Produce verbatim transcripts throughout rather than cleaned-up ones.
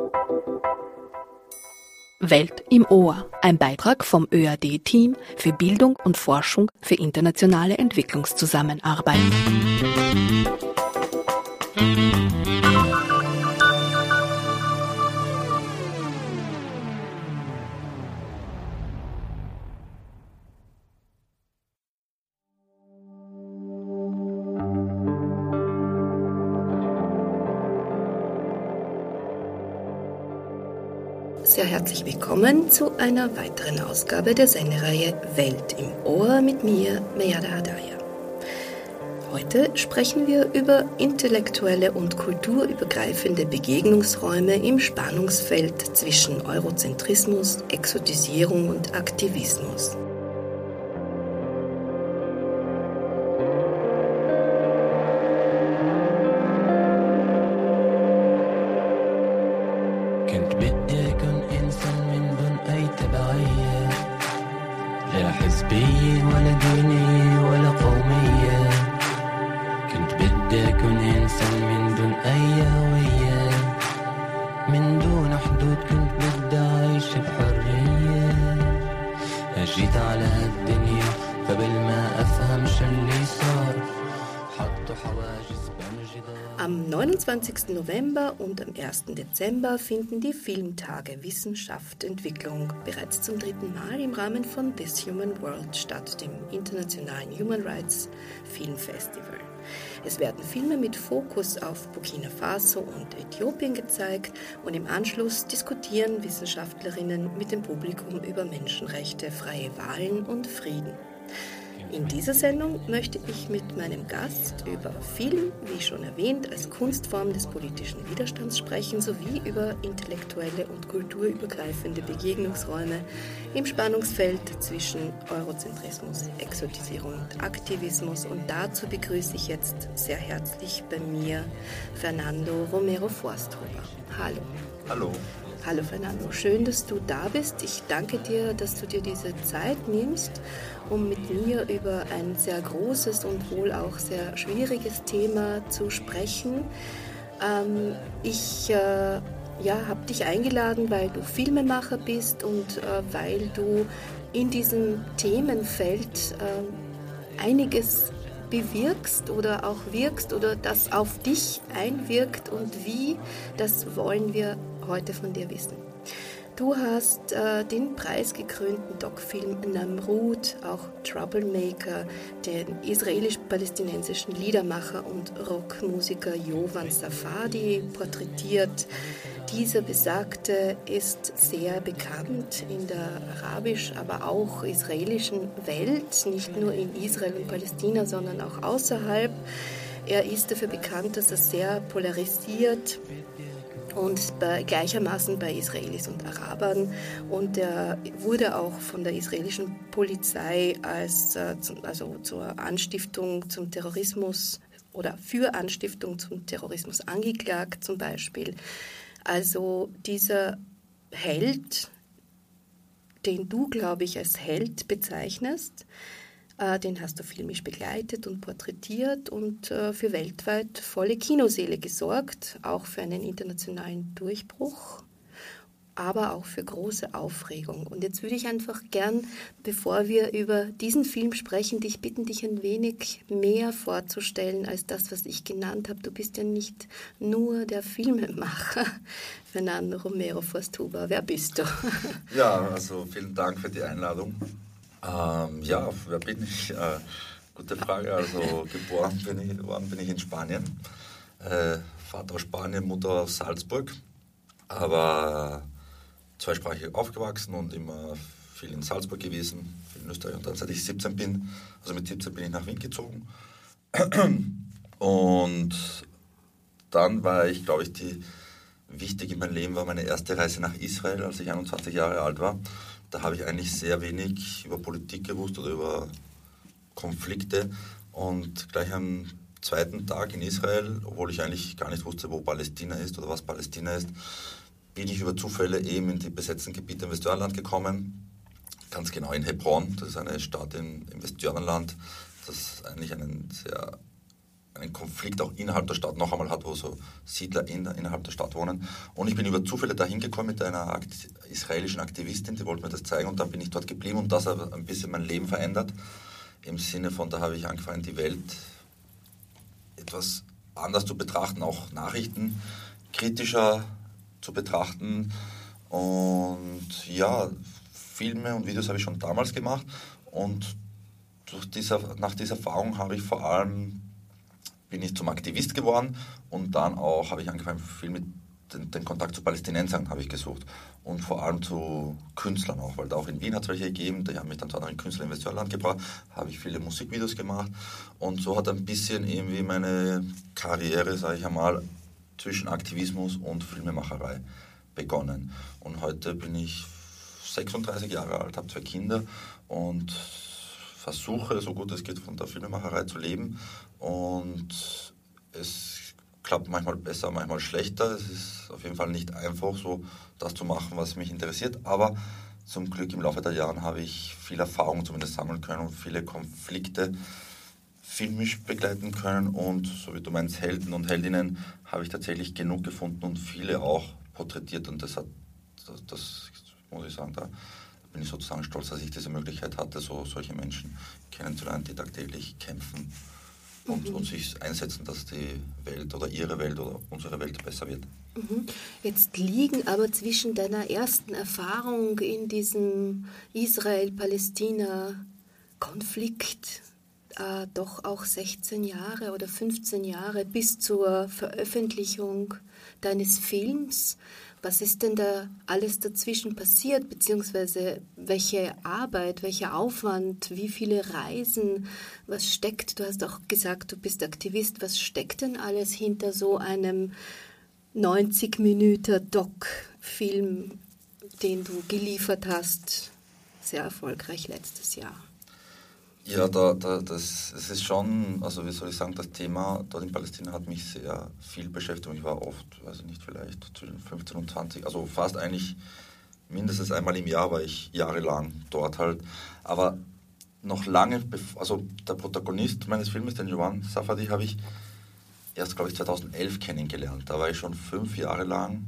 Welt im Ohr, ein Beitrag vom Ö A D-Team für Bildung und Forschung für internationale Entwicklungszusammenarbeit. Sehr herzlich willkommen zu einer weiteren Ausgabe der Sendereihe Welt im Ohr mit mir, Meyada Hadaya. Heute sprechen wir über intellektuelle und kulturübergreifende Begegnungsräume im Spannungsfeld zwischen Eurozentrismus, Exotisierung und Aktivismus. Am neunundzwanzigsten November und am ersten Dezember finden die Filmtage Wissenschaft Entwicklung bereits zum dritten Mal im Rahmen von This Human World statt, dem internationalen Human Rights Film Festival. Es werden Filme mit Fokus auf Burkina Faso und Äthiopien gezeigt und im Anschluss diskutieren Wissenschaftlerinnen mit dem Publikum über Menschenrechte, freie Wahlen und Frieden. In dieser Sendung möchte ich mit meinem Gast über Film, wie schon erwähnt, als Kunstform des politischen Widerstands sprechen, sowie über intellektuelle und kulturübergreifende Begegnungsräume im Spannungsfeld zwischen Eurozentrismus, Exotisierung und Aktivismus. Und dazu begrüße ich jetzt sehr herzlich bei mir Fernando Romero Forsthuber. Hallo. Hallo. Hallo Fernando, schön, dass du da bist. Ich danke dir, dass du dir diese Zeit nimmst, um mit mir über ein sehr großes und wohl auch sehr schwieriges Thema zu sprechen. Ähm, ich äh, ja, habe dich eingeladen, weil du Filmemacher bist und äh, weil du in diesem Themenfeld äh, einiges bewirkst oder auch wirkst oder das auf dich einwirkt und wie, das wollen wir heute von dir wissen. Du hast äh, den preisgekrönten Doc-Film Namrud, auch Troublemaker, den israelisch-palästinensischen Liedermacher und Rockmusiker Yovan Safadi porträtiert. Dieser Besagte ist sehr bekannt in der arabisch, aber auch israelischen Welt, nicht nur in Israel und Palästina, sondern auch außerhalb. Er ist dafür bekannt, dass er sehr polarisiert und bei, gleichermaßen bei Israelis und Arabern. Und er wurde auch von der israelischen Polizei als äh, zum, also zur Anstiftung zum Terrorismus oder für Anstiftung zum Terrorismus angeklagt zum Beispiel. Also dieser Held, den du, glaube ich, als Held bezeichnest, äh, den hast du filmisch begleitet und porträtiert und äh, für weltweit volle Kinosäle gesorgt, auch für einen internationalen Durchbruch, aber auch für große Aufregung. Und jetzt würde ich einfach gern, bevor wir über diesen Film sprechen, dich bitten, dich ein wenig mehr vorzustellen als das, was ich genannt habe. Du bist ja nicht nur der Filmemacher, Fernando Romero Forsthuber. Wer bist du? Ja, also vielen Dank für die Einladung. Ähm, ja, wer bin ich? Äh, gute Frage. Also geboren bin ich, worden bin ich in Spanien. Äh, Vater aus Spanien, Mutter aus Salzburg. Aber zweisprachig aufgewachsen und immer viel in Salzburg gewesen, viel in Österreich. Und dann, seit ich siebzehn bin, also mit siebzehn bin ich nach Wien gezogen. Und dann war ich, glaube ich, die wichtig in meinem Leben war meine erste Reise nach Israel, als ich einundzwanzig Jahre alt war. Da habe ich eigentlich sehr wenig über Politik gewusst oder über Konflikte. Und gleich am zweiten Tag in Israel, obwohl ich eigentlich gar nicht wusste, wo Palästina ist oder was Palästina ist, bin ich über Zufälle eben in die besetzten Gebiete im Westjordanland gekommen, ganz genau in Hebron, das ist eine Stadt in, im Westjordanland, das eigentlich einen sehr einen Konflikt auch innerhalb der Stadt noch einmal hat, wo so Siedler in, innerhalb der Stadt wohnen. Und ich bin über Zufälle dahin gekommen mit einer Akt- israelischen Aktivistin, die wollte mir das zeigen und dann bin ich dort geblieben und das hat ein bisschen mein Leben verändert. Im Sinne von, da habe ich angefangen, die Welt etwas anders zu betrachten, auch Nachrichten kritischer zu betrachten. Und ja, Filme und Videos habe ich schon damals gemacht und durch diese, nach dieser Erfahrung habe ich vor allem, bin ich zum Aktivist geworden und dann auch habe ich angefangen, viel mit den, den Kontakt zu Palästinensern habe ich gesucht und vor allem zu Künstlern auch, weil da auch in Wien hat es welche gegeben, die haben mich dann zu anderen Künstlern in Westjordanland gebracht, habe ich viele Musikvideos gemacht und so hat ein bisschen irgendwie meine Karriere, sage ich einmal, zwischen Aktivismus und Filmemacherei begonnen. Und heute bin ich sechsunddreißig Jahre alt, habe zwei Kinder und versuche, so gut es geht, von der Filmemacherei zu leben. Und es klappt manchmal besser, manchmal schlechter. Es ist auf jeden Fall nicht einfach, so das zu machen, was mich interessiert. Aber zum Glück im Laufe der Jahre habe ich viel Erfahrung zumindest sammeln können und viele Konflikte filmisch begleiten können. Und so wie du meinst, Helden und Heldinnen habe ich tatsächlich genug gefunden und viele auch porträtiert. Und das hat, das, das muss ich sagen, da bin ich sozusagen stolz, dass ich diese Möglichkeit hatte, so solche Menschen kennenzulernen, die tagtäglich kämpfen und, mhm. und sich einsetzen, dass die Welt oder ihre Welt oder unsere Welt besser wird. Mhm. Jetzt liegen aber zwischen deiner ersten Erfahrung in diesem Israel-Palästina-Konflikt äh, doch auch sechzehn Jahre oder fünfzehn Jahre bis zur Veröffentlichung deines Films. Was ist denn da alles dazwischen passiert, beziehungsweise welche Arbeit, welcher Aufwand, wie viele Reisen, was steckt, du hast auch gesagt, du bist Aktivist, was steckt denn alles hinter so einem neunzig Minuten Doc-Film, den du geliefert hast, sehr erfolgreich letztes Jahr? Ja, da, da, das, es ist schon, also wie soll ich sagen, das Thema dort in Palästina hat mich sehr viel beschäftigt. Ich war oft, weiß ich nicht, vielleicht zwischen fünfzehn und zwanzig, also fast eigentlich mindestens einmal im Jahr war ich jahrelang dort halt. Aber noch lange, also der Protagonist meines Films, den Jovan Safadi, habe ich erst, glaube ich, zweitausendelf kennengelernt. Da war ich schon fünf Jahre lang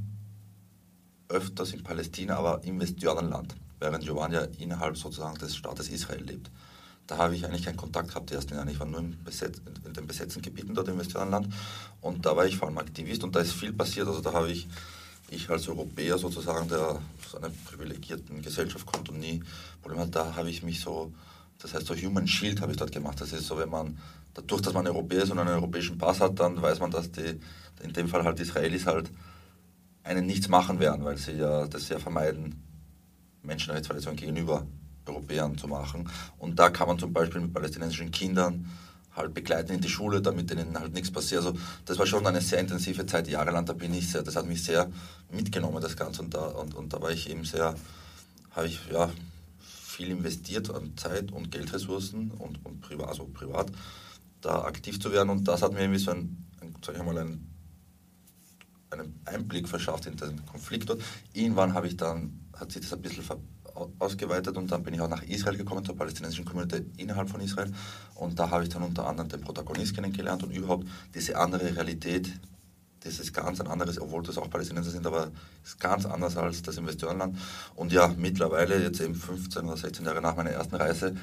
öfters in Palästina, aber im Westjordanland, während Jovan ja innerhalb sozusagen des Staates Israel lebt. Da habe ich eigentlich keinen Kontakt gehabt die ersten Jahre. Ich war nur in, Besetz, in den besetzten Gebieten dort im Westjordanland und da war ich vor allem Aktivist und da ist viel passiert. Also da habe ich, ich als Europäer sozusagen, der aus einer privilegierten Gesellschaft kommt und nie Probleme hat, da habe ich mich so, das heißt so Human Shield habe ich dort gemacht. Das ist so, wenn man, dadurch, dass man Europäer ist und einen europäischen Pass hat, dann weiß man, dass die, in dem Fall halt Israelis halt einen nichts machen werden, weil sie ja das ja vermeiden, Menschenrechtsverletzungen gegenüber Europäern zu machen. Und da kann man zum Beispiel mit palästinensischen Kindern halt begleiten in die Schule, damit denen halt nichts passiert. Also das war schon eine sehr intensive Zeit, jahrelang, da bin ich sehr, das hat mich sehr mitgenommen, das Ganze. Und da, und, und da war ich eben sehr, habe ich ja viel investiert an Zeit und Geldressourcen und, und privat, also privat, da aktiv zu werden. Und das hat mir irgendwie so ein, ein sag ich mal, ein, einen Einblick verschafft in den Konflikt dort. Irgendwann habe ich dann, hat sich das ein bisschen ver ausgeweitet und dann bin ich auch nach Israel gekommen, zur palästinensischen Community innerhalb von Israel und da habe ich dann unter anderem den Protagonist kennengelernt und überhaupt diese andere Realität, das ist ganz ein anderes, obwohl das auch Palästinenser sind, aber es ist ganz anders als das im Westjordanland und ja, mittlerweile, jetzt eben fünfzehn oder sechzehn Jahre nach meiner ersten Reise,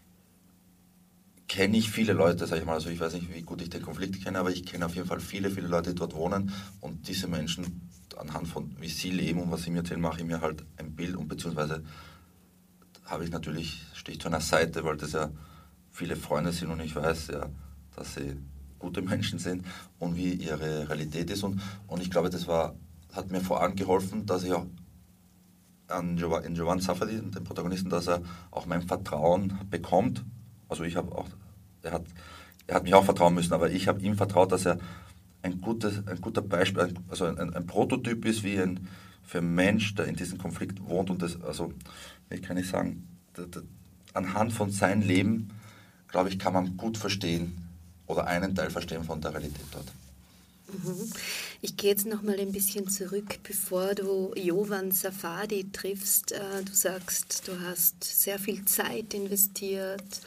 kenne ich viele Leute, sage ich mal, also ich weiß nicht, wie gut ich den Konflikt kenne, aber ich kenne auf jeden Fall viele, viele Leute, die dort wohnen und diese Menschen, anhand von wie sie leben und was sie mir erzählen, mache ich mir halt ein Bild und beziehungsweise habe ich natürlich, stehe ich zu einer Seite, weil das ja viele Freunde sind und ich weiß ja, dass sie gute Menschen sind und wie ihre Realität ist und, und ich glaube, das war, hat mir vor allem geholfen, dass ich auch an Jovan, in Jovan Safadi, den Protagonisten, dass er auch mein Vertrauen bekommt. Also ich habe auch, er hat, er hat mich auch vertrauen müssen, aber ich habe ihm vertraut, dass er ein, gutes, ein guter Beispiel, also ein, ein Prototyp ist wie ein für einen Mensch, der in diesem Konflikt wohnt und das, also wie kann ich sagen, der, der, anhand von seinem Leben, glaube ich, kann man gut verstehen oder einen Teil verstehen von der Realität dort. Ich gehe jetzt noch mal ein bisschen zurück, bevor du Jovan Safadi triffst. Du sagst, du hast sehr viel Zeit investiert,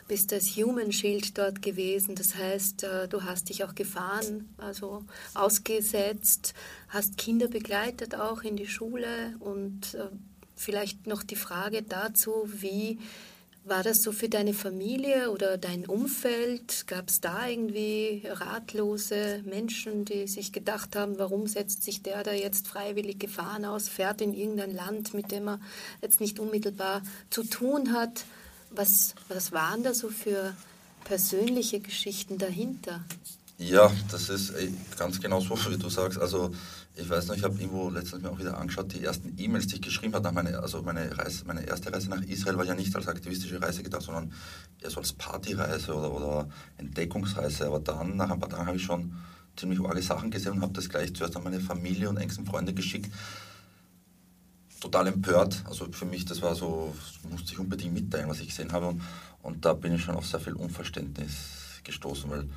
bist als Human Shield dort gewesen. Das heißt, du hast dich auch Gefahren also ausgesetzt, hast Kinder begleitet auch in die Schule. Und vielleicht noch die Frage dazu, wie war das so für deine Familie oder dein Umfeld? Gab es da irgendwie ratlose Menschen, die sich gedacht haben, warum setzt sich der da jetzt freiwillig Gefahren aus, fährt in irgendein Land, mit dem er jetzt nicht unmittelbar zu tun hat? Was, was waren da so für persönliche Geschichten dahinter? Ja, das ist ganz genau so, wie du sagst. Also ich weiß noch, ich habe irgendwo letztens mir auch wieder angeschaut, die ersten E-Mails, die ich geschrieben habe, nach meine, also meine, Reise, meine erste Reise nach Israel war ja nicht als aktivistische Reise gedacht, sondern eher so als Partyreise oder, oder Entdeckungsreise. Aber dann, nach ein paar Tagen, habe ich schon ziemlich arge Sachen gesehen und habe das gleich zuerst an meine Familie und engsten Freunde geschickt. Total empört. Also für mich, das war so, musste ich unbedingt mitteilen, was ich gesehen habe. Und, und da bin ich schon auf sehr viel Unverständnis gestoßen, weil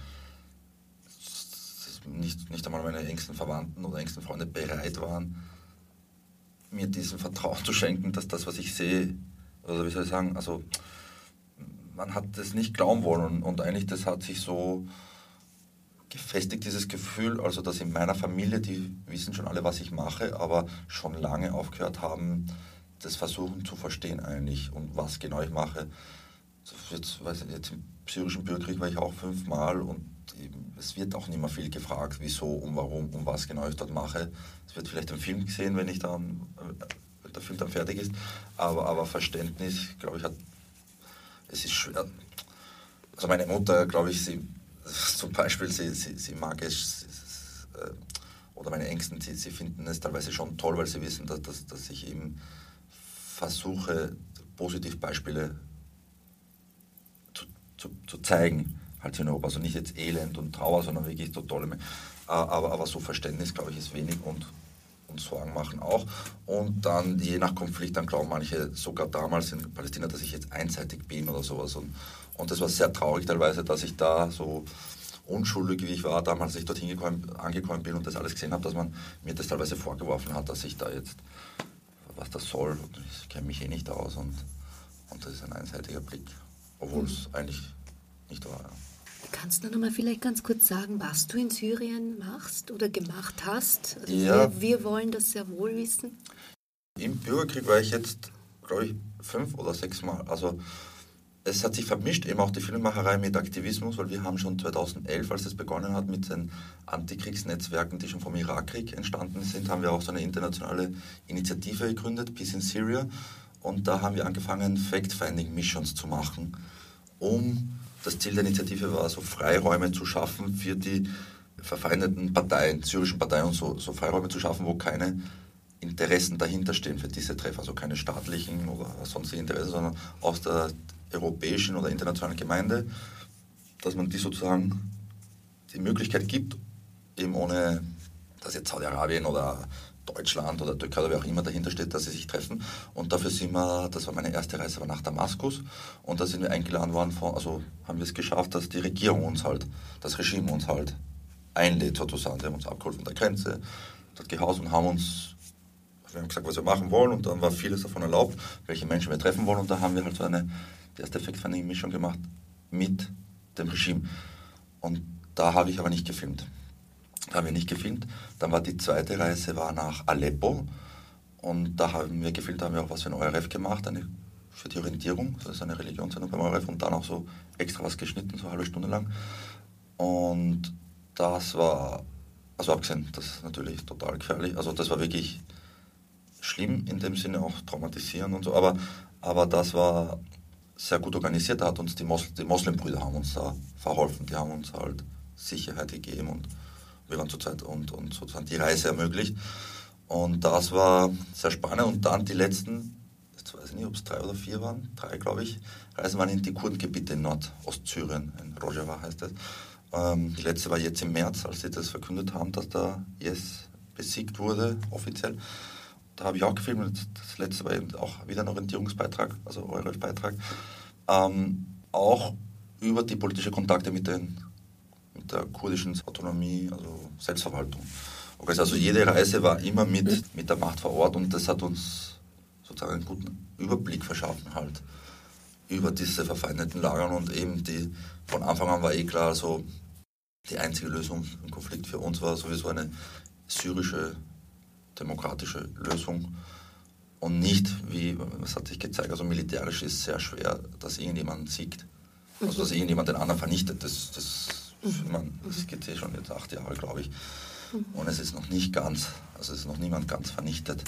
nicht, nicht einmal meine engsten Verwandten oder engsten Freunde bereit waren, mir diesen Vertrauen zu schenken, dass das, was ich sehe, oder wie soll ich sagen, also man hat das nicht glauben wollen. Und, und eigentlich, das hat sich so gefestigt, dieses Gefühl, also dass in meiner Familie, die wissen schon alle, was ich mache, aber schon lange aufgehört haben, das versuchen zu verstehen eigentlich und was genau ich mache. Jetzt, weiß ich, jetzt im syrischen Bürgerkrieg war ich auch fünfmal und es wird auch nicht mehr viel gefragt, wieso und warum und was genau ich dort mache. Es wird vielleicht im Film gesehen, wenn ich dann, äh, der Film dann fertig ist, aber, aber Verständnis, glaube ich, hat, es ist schwer. Also meine Mutter, glaube ich, sie zum Beispiel, sie, sie, sie mag es, sie, äh, oder meine Ängsten, sie, sie finden es teilweise schon toll, weil sie wissen, dass, dass, dass ich eben versuche, Positivbeispiele zu, zu, zu zeigen, halt in Europa. Also nicht jetzt Elend und Trauer, sondern wirklich so tolle, aber, aber so Verständnis, glaube ich, ist wenig und, und Sorgen machen auch. Und dann, je nach Konflikt, dann glauben manche, sogar damals in Palästina, dass ich jetzt einseitig bin oder sowas. Und, und das war sehr traurig teilweise, dass ich da so unschuldig, wie ich war, damals, als ich dorthin gekommen, angekommen bin und das alles gesehen habe, dass man mir das teilweise vorgeworfen hat, dass ich da jetzt, was das soll, und ich kenne mich eh nicht aus und, und das ist ein einseitiger Blick, obwohl es mhm. eigentlich nicht war. Ja. Kannst du noch mal vielleicht ganz kurz sagen, was du in Syrien machst oder gemacht hast? Also ja. wir, wir wollen das sehr wohl wissen. Im Bürgerkrieg war ich jetzt, glaube ich, fünf oder sechs Mal. Also es hat sich vermischt, eben auch die Filmemacherei mit Aktivismus, weil wir haben schon zweitausendelf, als es begonnen hat mit den Antikriegsnetzwerken, die schon vom Irakkrieg entstanden sind, haben wir auch so eine internationale Initiative gegründet, Peace in Syria. Und da haben wir angefangen, Fact-Finding-Missions zu machen, um, das Ziel der Initiative war, so Freiräume zu schaffen für die verfeindeten Parteien, syrischen Parteien und so, so Freiräume zu schaffen, wo keine Interessen dahinter stehen für diese Treffer, also keine staatlichen oder sonstige Interessen, sondern aus der europäischen oder internationalen Gemeinde, dass man die sozusagen die Möglichkeit gibt, eben ohne, dass jetzt Saudi-Arabien oder Deutschland oder Türkei oder wer auch immer dahinter steht, dass sie sich treffen. Und dafür sind wir, das war meine erste Reise, war nach Damaskus und da sind wir eingeladen worden, von, also haben wir es geschafft, dass die Regierung uns halt, das Regime uns halt einlädt sozusagen. Die haben uns abgeholt von der Grenze, dort gehaust und haben uns, wir haben gesagt, was wir machen wollen und dann war vieles davon erlaubt, welche Menschen wir treffen wollen und da haben wir halt so eine die erste Fact-Finding-Mischung gemacht mit dem Regime. Und da habe ich aber nicht gefilmt. Da haben wir nicht gefilmt. Dann war die zweite Reise war nach Aleppo und da haben wir gefilmt, da haben wir auch was für ein O R F gemacht, eine, für die Orientierung, das ist eine Religionssendung beim O R F und dann auch so extra was geschnitten, so eine halbe Stunde lang. Und das war, also abgesehen, das ist natürlich total gefährlich, also das war wirklich schlimm in dem Sinne, auch traumatisierend und so, aber, aber das war sehr gut organisiert, da hat uns die, Mos- die Moslembrüder haben uns da verholfen, die haben uns halt Sicherheit gegeben und wir waren zu zweit und, und sozusagen die Reise ermöglicht und das war sehr spannend und dann die letzten, jetzt weiß ich nicht, ob es drei oder vier waren, drei glaube ich, Reisen waren in die Kurdengebiete in Nordostsyrien, in Rojava heißt das. Ähm, die letzte war jetzt im März, als sie das verkündet haben, dass der I S besiegt wurde, offiziell. Da habe ich auch gefilmt, das letzte war eben auch wieder ein Orientierungsbeitrag, also O R F-Beitrag, ähm, auch über die politischen Kontakte mit, den, mit der kurdischen Autonomie, also Selbstverwaltung. Okay, also jede Reise war immer mit, mit der Macht vor Ort und das hat uns sozusagen einen guten Überblick verschaffen halt über diese verfeindeten Lagern und eben die, von Anfang an war eh klar, also die einzige Lösung im Konflikt für uns war sowieso eine syrische, demokratische Lösung und nicht, wie, was hat sich gezeigt, also militärisch ist sehr schwer, dass irgendjemand siegt, also dass irgendjemand den anderen vernichtet, das, das, man, das geht eh schon jetzt acht Jahre, glaube ich, und es ist noch nicht ganz, also es ist noch niemand ganz vernichtet.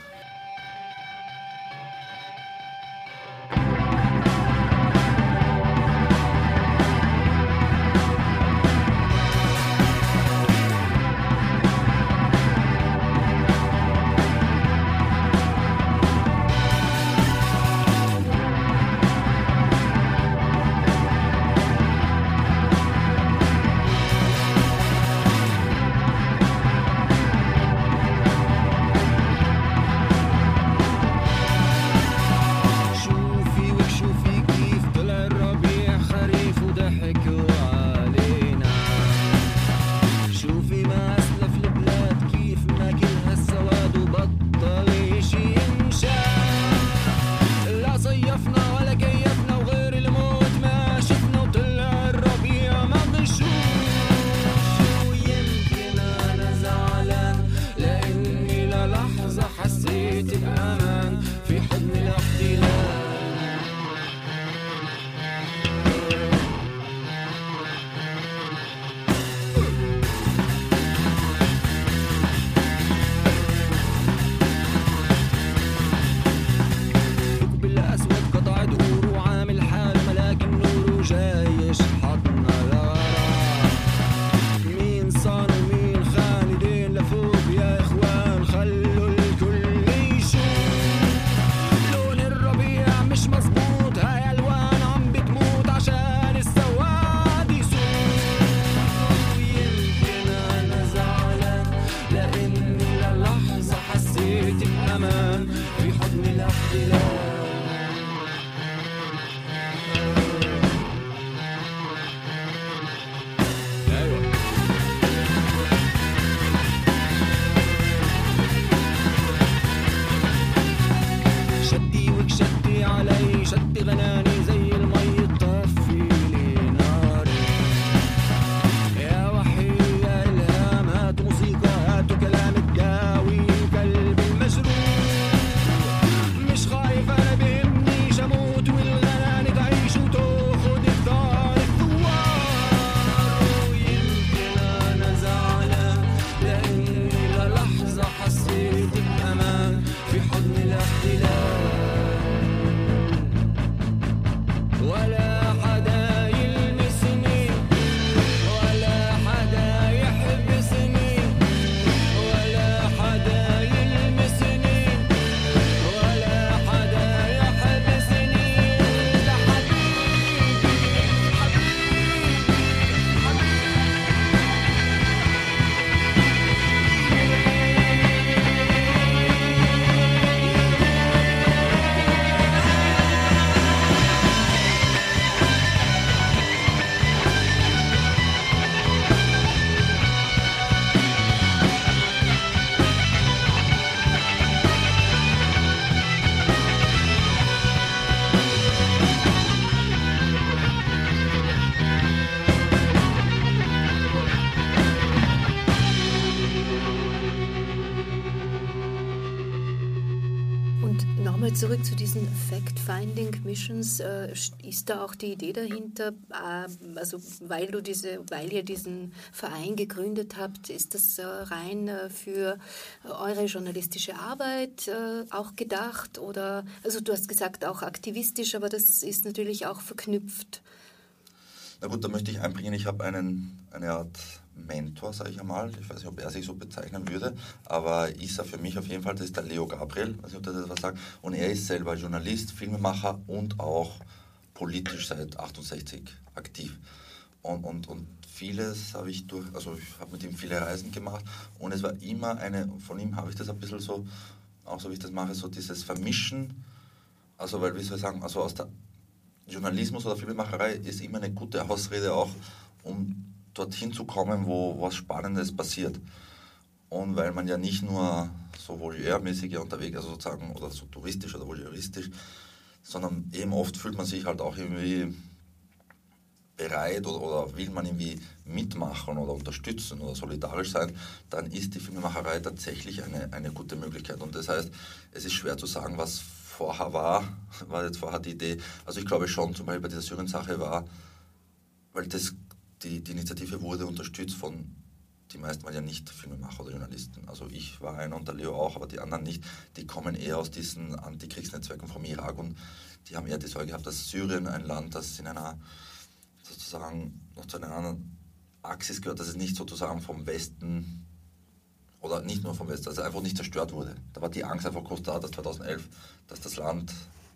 Zurück zu diesen Fact-Finding-Missions, äh, ist da auch die Idee dahinter, äh, also weil du diese, weil ihr diesen Verein gegründet habt, ist das äh, rein äh, für eure journalistische Arbeit äh, auch gedacht oder, also du hast gesagt auch aktivistisch, aber das ist natürlich auch verknüpft. Na gut, da möchte ich einbringen, ich habe einen, eine Art Mentor, sage ich einmal, ich weiß nicht, ob er sich so bezeichnen würde, aber ist er für mich auf jeden Fall, das ist der Leo Gabriel, weiß nicht, ob der das was sagt, und er ist selber Journalist, Filmemacher und auch politisch seit achtundsechzig aktiv. Und, und, und vieles habe ich durch, also ich habe mit ihm viele Reisen gemacht und es war immer eine, von ihm habe ich das ein bisschen so, auch so wie ich das mache, so dieses Vermischen, also weil, wie soll ich sagen, also aus der Journalismus oder Filmemacherei ist immer eine gute Ausrede auch, um dorthin zu kommen, wo was Spannendes passiert. Und weil man ja nicht nur so voyeurmäßig unterwegs, also sozusagen, oder so touristisch oder voyeuristisch, sondern eben oft fühlt man sich halt auch irgendwie bereit oder, oder will man irgendwie mitmachen oder unterstützen oder solidarisch sein, dann ist die Filmemacherei tatsächlich eine, eine gute Möglichkeit. Und das heißt, es ist schwer zu sagen, was vorher war, war jetzt vorher die Idee. Also ich glaube schon, zum Beispiel bei dieser Syrien-Sache war, weil das, die, die Initiative wurde unterstützt von, die meisten waren ja nicht Filmemacher oder Journalisten. Also ich war einer und der Leo auch, aber die anderen nicht. Die kommen eher aus diesen Antikriegsnetzwerken vom Irak und die haben eher die Sorge gehabt, dass Syrien ein Land, das in einer sozusagen noch zu einer anderen Axis gehört, dass es nicht sozusagen vom Westen oder nicht nur vom Westen, also einfach nicht zerstört wurde. Da war die Angst einfach groß da, dass zweitausendelf, dass das Land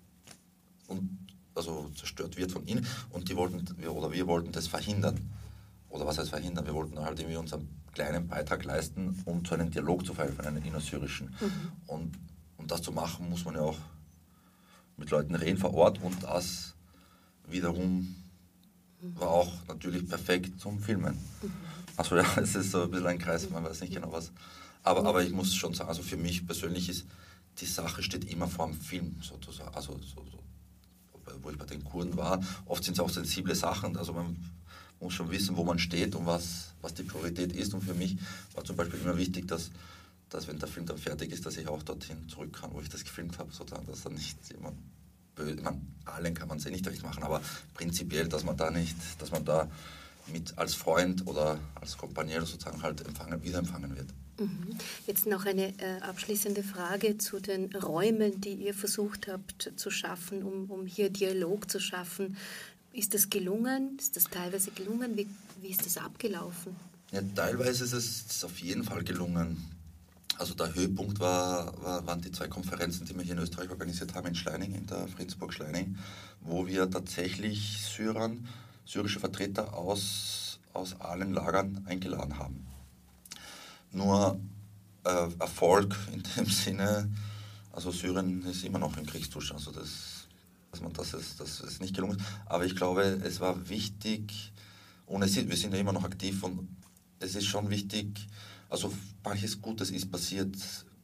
und, also zerstört wird von ihnen und die wollten, wir, oder wir wollten das verhindern. Oder was heißt verhindern? Wir wollten halt irgendwie unseren kleinen Beitrag leisten, um zu einem Dialog zu verhelfen, einen innersyrischen. Mhm. Und um das zu machen, muss man ja auch mit Leuten reden vor Ort und das wiederum war auch natürlich perfekt zum Filmen. Mhm. Also ja, es ist so ein bisschen ein Kreis, man weiß nicht genau was. Aber, aber ich muss schon sagen, also für mich persönlich ist, die Sache steht immer vor dem Film sozusagen. Also so, so, wo ich bei den Kurden war, oft sind es auch sensible Sachen, also man muss schon wissen, wo man steht und was, was die Priorität ist. Und für mich war zum Beispiel immer wichtig, dass, dass wenn der Film dann fertig ist, dass ich auch dorthin zurück kann, wo ich das gefilmt habe, sozusagen, dass dann nicht jemand böse, ich meine, allen kann man es eh nicht recht machen, aber prinzipiell, dass man da nicht, dass man da mit als Freund oder als Kompagnon sozusagen halt empfangen, wieder empfangen wird. Mhm. Jetzt noch eine äh, abschließende Frage zu den Räumen, die ihr versucht habt zu schaffen, um, um hier Dialog zu schaffen. Ist das gelungen? Ist das teilweise gelungen? Wie, wie ist das abgelaufen? Ja, teilweise ist es auf jeden Fall gelungen. Also der Höhepunkt war, war, waren die zwei Konferenzen, die wir hier in Österreich organisiert haben, in Schleining, in der Frinsburg Schleining, wo wir tatsächlich Syrern, syrische Vertreter aus, aus allen Lagern eingeladen haben. Nur äh, Erfolg in dem Sinne, also Syrien ist immer noch im Kriegszustand, also das, dass man das ist, das ist nicht gelungen. Aber ich glaube, es war wichtig, und es ist, wir sind ja immer noch aktiv und es ist schon wichtig, also manches Gutes ist passiert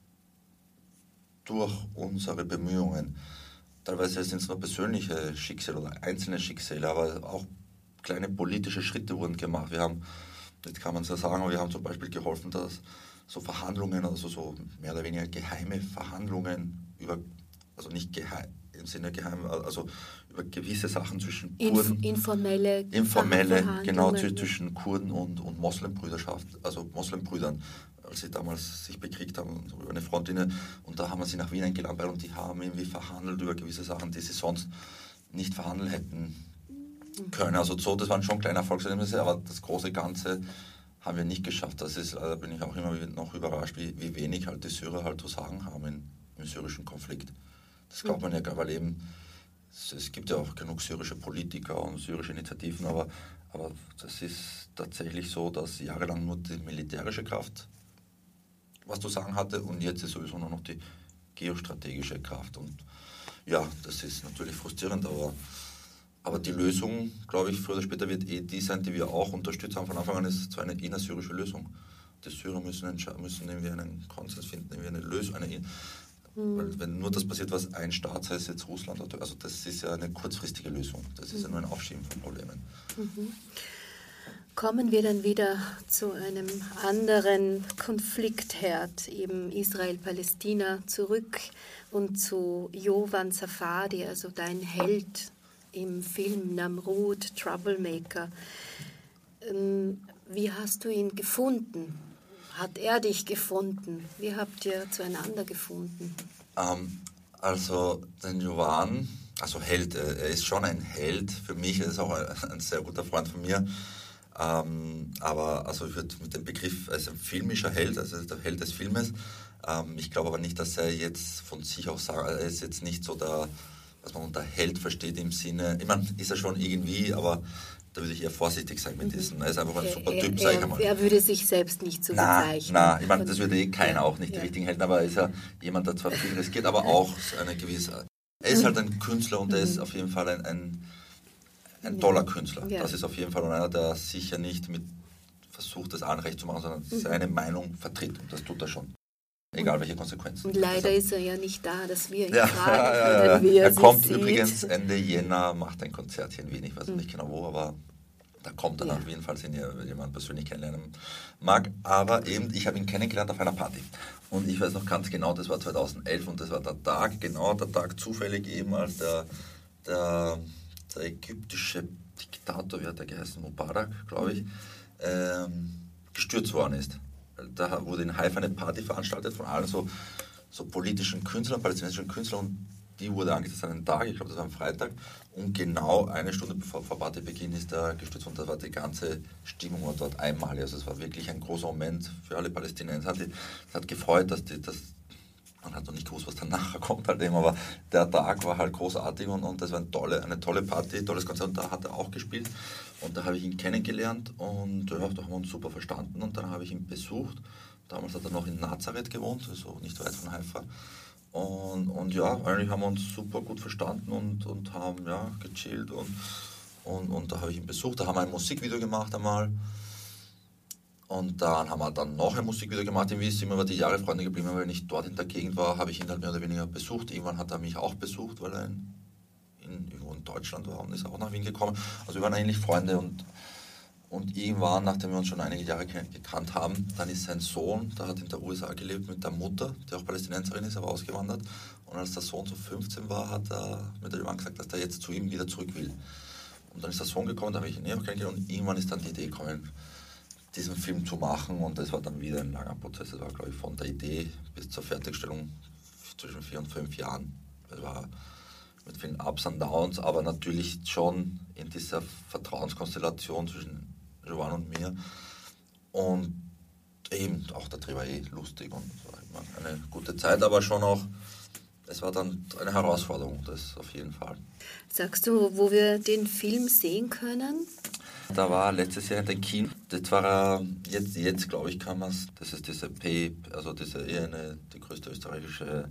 durch unsere Bemühungen. Teilweise sind es nur persönliche Schicksale oder einzelne Schicksale, aber auch kleine politische Schritte wurden gemacht. Wir haben, jetzt kann man es ja sagen, wir haben zum Beispiel geholfen, dass so Verhandlungen, also so mehr oder weniger geheime Verhandlungen über, also nicht geheim, im Sinne geheim, also über gewisse Sachen zwischen Kurden. Inf- informelle Informelle, genau, zwischen Kurden und, und Moslembrüderschaft, also Moslembrüdern, als sie damals sich bekriegt haben, so über eine Frontlinie. Und da haben wir sie nach Wien eingeladen und die haben irgendwie verhandelt über gewisse Sachen, die sie sonst nicht verhandeln hätten können. Also so, das waren schon kleine Erfolgserlebnisse, aber das große Ganze haben wir nicht geschafft. Das ist, da bin ich auch immer noch überrascht, wie, wie wenig halt die Syrer halt zu sagen haben in, im syrischen Konflikt. Das glaubt man ja gar, weil eben, es, es gibt ja auch genug syrische Politiker und syrische Initiativen, aber, aber das ist tatsächlich so, dass jahrelang nur die militärische Kraft was zu sagen hatte und jetzt ist sowieso nur noch die geostrategische Kraft. Und ja, das ist natürlich frustrierend, aber, aber die Lösung, glaube ich, früher oder später wird eh die sein, die wir auch unterstützt haben. Von Anfang an ist es zwar eine innersyrische Lösung. Die Syrer müssen, müssen irgendwie einen Konsens finden, irgendwie eine Lösung, eine Weil wenn nur das passiert, was ein Staat, sei es jetzt Russland, oder, also das ist ja eine kurzfristige Lösung. Das ist ja nur ein Aufschieben von Problemen. Mhm. Kommen wir dann wieder zu einem anderen Konfliktherd, eben Israel-Palästina, zurück und zu Jovan Safadi, also dein Held im Film Namrud, Troublemaker. Wie hast du ihn gefunden? Hat er dich gefunden? Wie habt ihr zueinander gefunden? Ähm, also den Jovan, also Held, er ist schon ein Held für mich, er ist auch ein, ein sehr guter Freund von mir. Ähm, aber also ich würde mit dem Begriff als ein filmischer Held, also der Held des Filmes, ähm, ich glaube aber nicht, dass er jetzt von sich aus sagt, er ist jetzt nicht so der, was man unter Held versteht im Sinne, ich meine, ist er schon irgendwie, aber da würde ich eher vorsichtig sein mit diesem, er ist einfach ein super Typ, sage ich einmal. Er würde sich selbst nicht so na, bezeichnen. Nein, ich meine, das würde eh keiner, auch nicht ja. die richtigen Helden, aber er ist ja jemand, der zwar viel riskiert, aber auch eine gewisse, er ist halt ein Künstler und er ist auf jeden Fall ein, ein Ein toller Künstler. Ja. Das ist auf jeden Fall einer, der sicher nicht mit versucht, das allen recht zu machen, sondern mhm. seine Meinung vertritt. Und das tut er schon. egal welche Konsequenzen. Und leider ist er ja nicht da, dass wir ihn ja, fragen ja, können, ja, ja. wie er, er kommt sieht. übrigens Ende Jänner, macht ein Konzert hier in Wien, ich weiß Mhm. nicht genau wo, aber da kommt er Ja. auf jeden Fall, wenn ihr jemanden persönlich kennenlernen mag. Aber eben, ich habe ihn kennengelernt auf einer Party. Und ich weiß noch ganz genau, das war zweitausendelf und das war der Tag, genau der Tag zufällig eben, als der, der, der ägyptische Diktator, wie hat der geheißen, Mubarak, glaube ich, ähm, gestürzt worden ist. Da wurde in Haifa eine Party veranstaltet von allen so, so politischen Künstlern, palästinensischen Künstlern, und die wurde angesetzt an einen Tag, ich glaube, das war am Freitag, und genau eine Stunde bevor vor Partybeginn ist er gestürzt, und da war die ganze Stimmung war dort einmalig. Also es war wirklich ein großer Moment für alle Palästinenser. Es hat gefreut, dass die, das, man hat noch nicht gewusst, was danach kommt halt eben, aber der Tag war halt großartig, und, und das war eine tolle, eine tolle Party, tolles Konzert, und da hat er auch gespielt, und da habe ich ihn kennengelernt, und ja, da haben wir uns super verstanden, und dann habe ich ihn besucht. Damals hat er noch in Nazareth gewohnt, also nicht weit von Haifa. Und, und ja, eigentlich haben wir uns super gut verstanden und, und haben ja, gechillt, und, und, und da habe ich ihn besucht, da haben wir ein Musikvideo gemacht einmal, und dann haben wir dann noch ein Musikvideo gemacht. Irgendwie ist immer über die Jahre Freunde geblieben, weil ich dort in der Gegend war, habe ich ihn halt mehr oder weniger besucht. Irgendwann hat er mich auch besucht, weil er in, in, irgendwo in Deutschland war und ist auch nach Wien gekommen. Also wir waren eigentlich Freunde, und Und irgendwann, nachdem wir uns schon einige Jahre gekannt haben, dann ist sein Sohn, der hat in der U S A gelebt mit der Mutter, die auch Palästinenserin ist, aber ausgewandert. Und als der Sohn so fünfzehn war, hat er mit der Mann gesagt, dass er jetzt zu ihm wieder zurück will. Und dann ist der Sohn gekommen, da habe ich ihn auch kennengelernt, und irgendwann ist dann die Idee gekommen, diesen Film zu machen, und das war dann wieder ein langer Prozess. Das war, glaube ich, von der Idee bis zur Fertigstellung zwischen vier und fünf Jahren. Das war mit vielen Ups und Downs, aber natürlich schon in dieser Vertrauenskonstellation zwischen Jovan und mir. Und eben, auch der Dreh war eh lustig und war immer eine gute Zeit, aber schon auch, es war dann eine Herausforderung, das auf jeden Fall. Sagst du, wo wir den Film sehen können? Da war letztes Jahr in den Kino, das war jetzt, jetzt glaube ich, kann man es, das ist diese Pay, also diese eher eine, die größte österreichische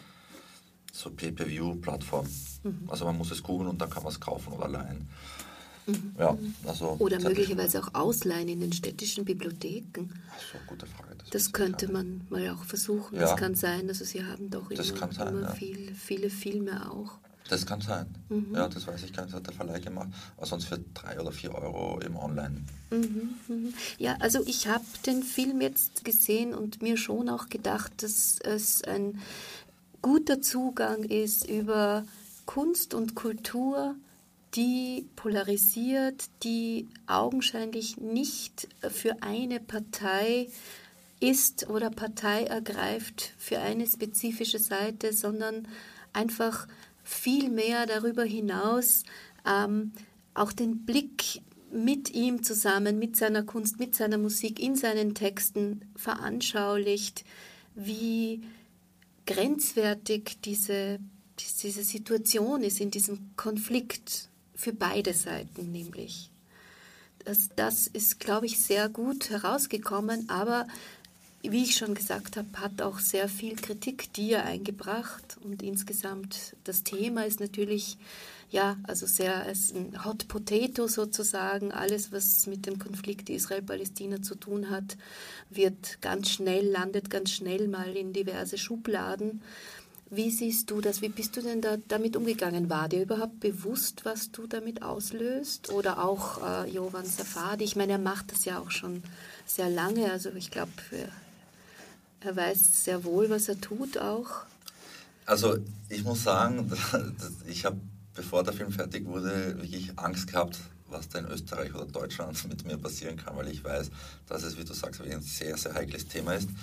so Pay-Per-View-Plattform. Mhm. Also man muss es googeln und dann kann man es kaufen oder leihen. Mhm. Ja, also oder möglicherweise auch ausleihen in den städtischen Bibliotheken. Ach so, gute Frage. Das, das könnte man mal auch versuchen. Es ja. kann sein, also Sie haben doch immer, sein, immer ja. viel, viele Filme auch. Das kann sein. Mhm. Ja, das weiß ich gar nicht, das hat der Verleih gemacht. Aber sonst für drei oder vier Euro im Online. Mhm, mhm. Ja, also ich habe den Film jetzt gesehen und mir schon auch gedacht, dass es ein guter Zugang ist über Kunst und Kultur, die polarisiert, die augenscheinlich nicht für eine Partei ist oder Partei ergreift für eine spezifische Seite, sondern einfach viel mehr darüber hinaus ähm, auch den Blick mit ihm zusammen, mit seiner Kunst, mit seiner Musik, in seinen Texten veranschaulicht, wie grenzwertig diese, diese Situation ist in diesem Konflikt für beide Seiten nämlich. Das, das ist, glaube ich, sehr gut herausgekommen, aber wie ich schon gesagt habe, hat auch sehr viel Kritik dir eingebracht, und insgesamt das Thema ist natürlich, ja, also sehr, ist ein Hot Potato sozusagen. Alles, was mit dem Konflikt Israel-Palästina zu tun hat, wird ganz schnell, landet ganz schnell mal in diverse Schubladen. Wie siehst du das? Wie bist du denn da, damit umgegangen? War dir überhaupt bewusst, was du damit auslöst? Oder auch äh, Jovan Safadi? Ich meine, er macht das ja auch schon sehr lange. Also ich glaube, er, er weiß sehr wohl, was er tut auch. Also ich muss sagen, ich habe, bevor der Film fertig wurde, wirklich Angst gehabt, was da in Österreich oder Deutschland mit mir passieren kann, weil ich weiß, dass es, wie du sagst, ein sehr, sehr heikles Thema ist.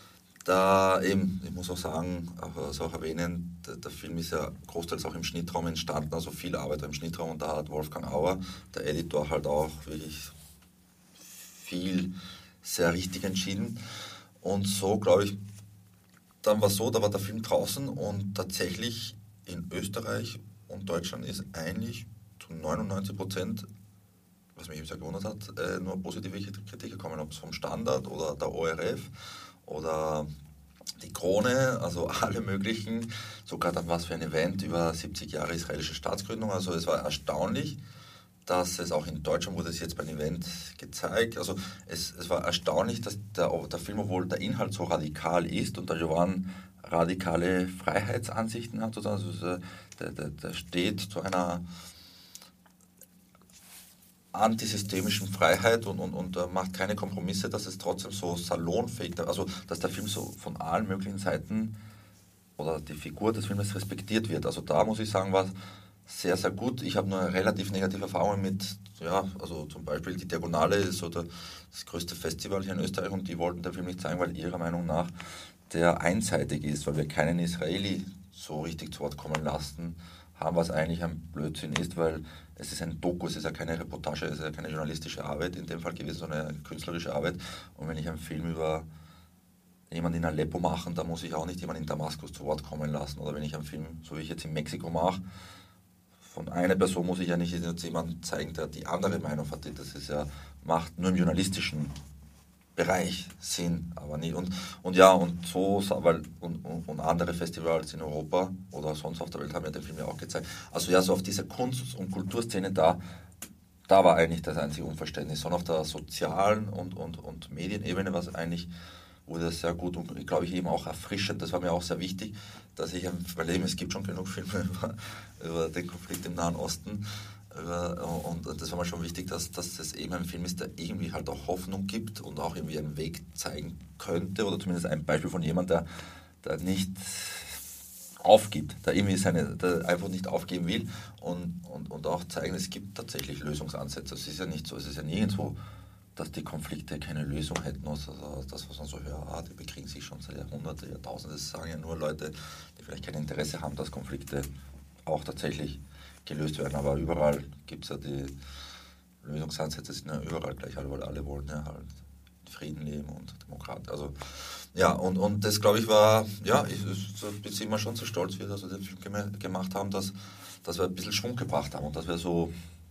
Da eben, ich muss auch sagen, also auch erwähnen, der, der Film ist ja großteils auch im Schnittraum entstanden, also viel Arbeit im Schnittraum, und da hat Wolfgang Auer, der Editor, halt auch wirklich viel sehr richtig entschieden. Und so, glaube ich, dann war es so, da war der Film draußen, und tatsächlich in Österreich und Deutschland ist eigentlich zu neunundneunzig Prozent, was mich sehr gewundert hat, äh, nur positive Kritik gekommen, ob es vom Standard oder der O R F oder die Krone, also alle möglichen. Sogar dann war es für ein Event über siebzig Jahre israelische Staatsgründung. Also es war erstaunlich, dass es auch in Deutschland wurde es jetzt beim Event gezeigt. Also es, es war erstaunlich, dass der, der Film, obwohl der Inhalt so radikal ist und der Jovan radikale Freiheitsansichten hat, also der, der, der steht zu einer antisystemischen Freiheit und, und, und macht keine Kompromisse, dass es trotzdem so salonfähig, also dass der Film so von allen möglichen Seiten oder die Figur des Filmes respektiert wird. Also da muss ich sagen, war sehr, sehr gut. Ich habe nur relativ negative Erfahrungen mit, ja, also zum Beispiel die Diagonale ist so der, das größte Festival hier in Österreich und die wollten den Film nicht zeigen, weil ihrer Meinung nach der einseitig ist, weil wir keinen Israeli so richtig zu Wort kommen lassen haben, was eigentlich ein Blödsinn ist, weil es ist ein Doku, es ist ja keine Reportage, es ist ja keine journalistische Arbeit in dem Fall gewesen, sondern eine künstlerische Arbeit. Und wenn ich einen Film über jemanden in Aleppo mache, dann muss ich auch nicht jemanden in Damaskus zu Wort kommen lassen. Oder wenn ich einen Film, so wie ich jetzt in Mexiko mache, von einer Person muss ich ja nicht jetzt jemanden zeigen, der die andere Meinung vertritt. Das ist ja, macht nur im journalistischen Bereich Sinn, aber nicht. Und, und ja, und so, weil, und, und, und andere Festivals in Europa oder sonst auf der Welt haben ja den Film ja auch gezeigt. Also ja, so auf dieser Kunst- und Kulturszene da, da war eigentlich das einzige Unverständnis. Sondern auf der sozialen und, und, und Medienebene war es eigentlich, wurde das sehr gut und, glaube ich, eben auch erfrischend. Das war mir auch sehr wichtig, dass ich, weil eben es gibt schon genug Filme über, über den Konflikt im Nahen Osten, und das war mir schon wichtig, dass, dass es eben ein Film ist, der irgendwie halt auch Hoffnung gibt und auch irgendwie einen Weg zeigen könnte oder zumindest ein Beispiel von jemandem, der, der nicht aufgibt, der irgendwie seine, der einfach nicht aufgeben will und, und, und auch zeigen, es gibt tatsächlich Lösungsansätze. Es ist ja nicht so, es ist ja nirgendwo, dass die Konflikte keine Lösung hätten. Also das, was man so hört, ah, die bekriegen sich schon seit Jahrhunderten, Jahrtausenden, das sagen ja nur Leute, die vielleicht kein Interesse haben, dass Konflikte auch tatsächlich gelöst werden, aber überall gibt es ja die Lösungsansätze, sind ja überall gleich, weil alle wollen ja halt Frieden leben und Demokratie. Also ja, und, und das glaube ich war, ja, ich, ich bin immer schon so stolz, wie wir also den Film gem- gemacht haben, dass, dass wir ein bisschen Schwung gebracht haben und dass wir so,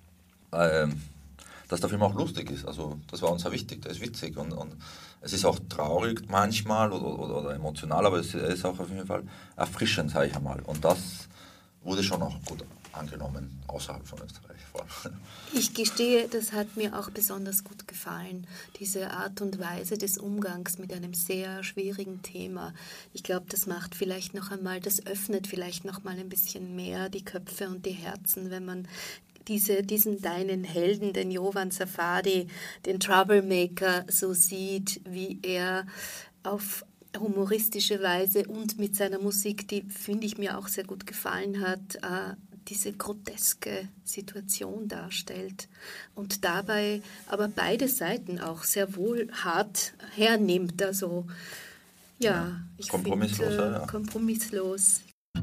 ähm, dass der Film auch lustig ist. Also das war uns sehr wichtig, der ist witzig und, und es ist auch traurig manchmal oder, oder, oder emotional, aber es ist auch auf jeden Fall erfrischend, sage ich einmal. Und das wurde schon auch gut angenommen, außerhalb von Österreich. Ich gestehe, das hat mir auch besonders gut gefallen, diese Art und Weise des Umgangs mit einem sehr schwierigen Thema. Ich glaube, das macht vielleicht noch einmal, das öffnet vielleicht noch mal ein bisschen mehr die Köpfe und die Herzen, wenn man diese, diesen deinen Helden, den Jovan Safadi, den Troublemaker, so sieht, wie er auf humoristische Weise und mit seiner Musik, die, finde ich, mir auch sehr gut gefallen hat, äh, diese groteske Situation darstellt und dabei aber beide Seiten auch sehr wohl hart hernimmt. Also ja, ja ich kompromisslos, finde äh, ja. kompromisslos.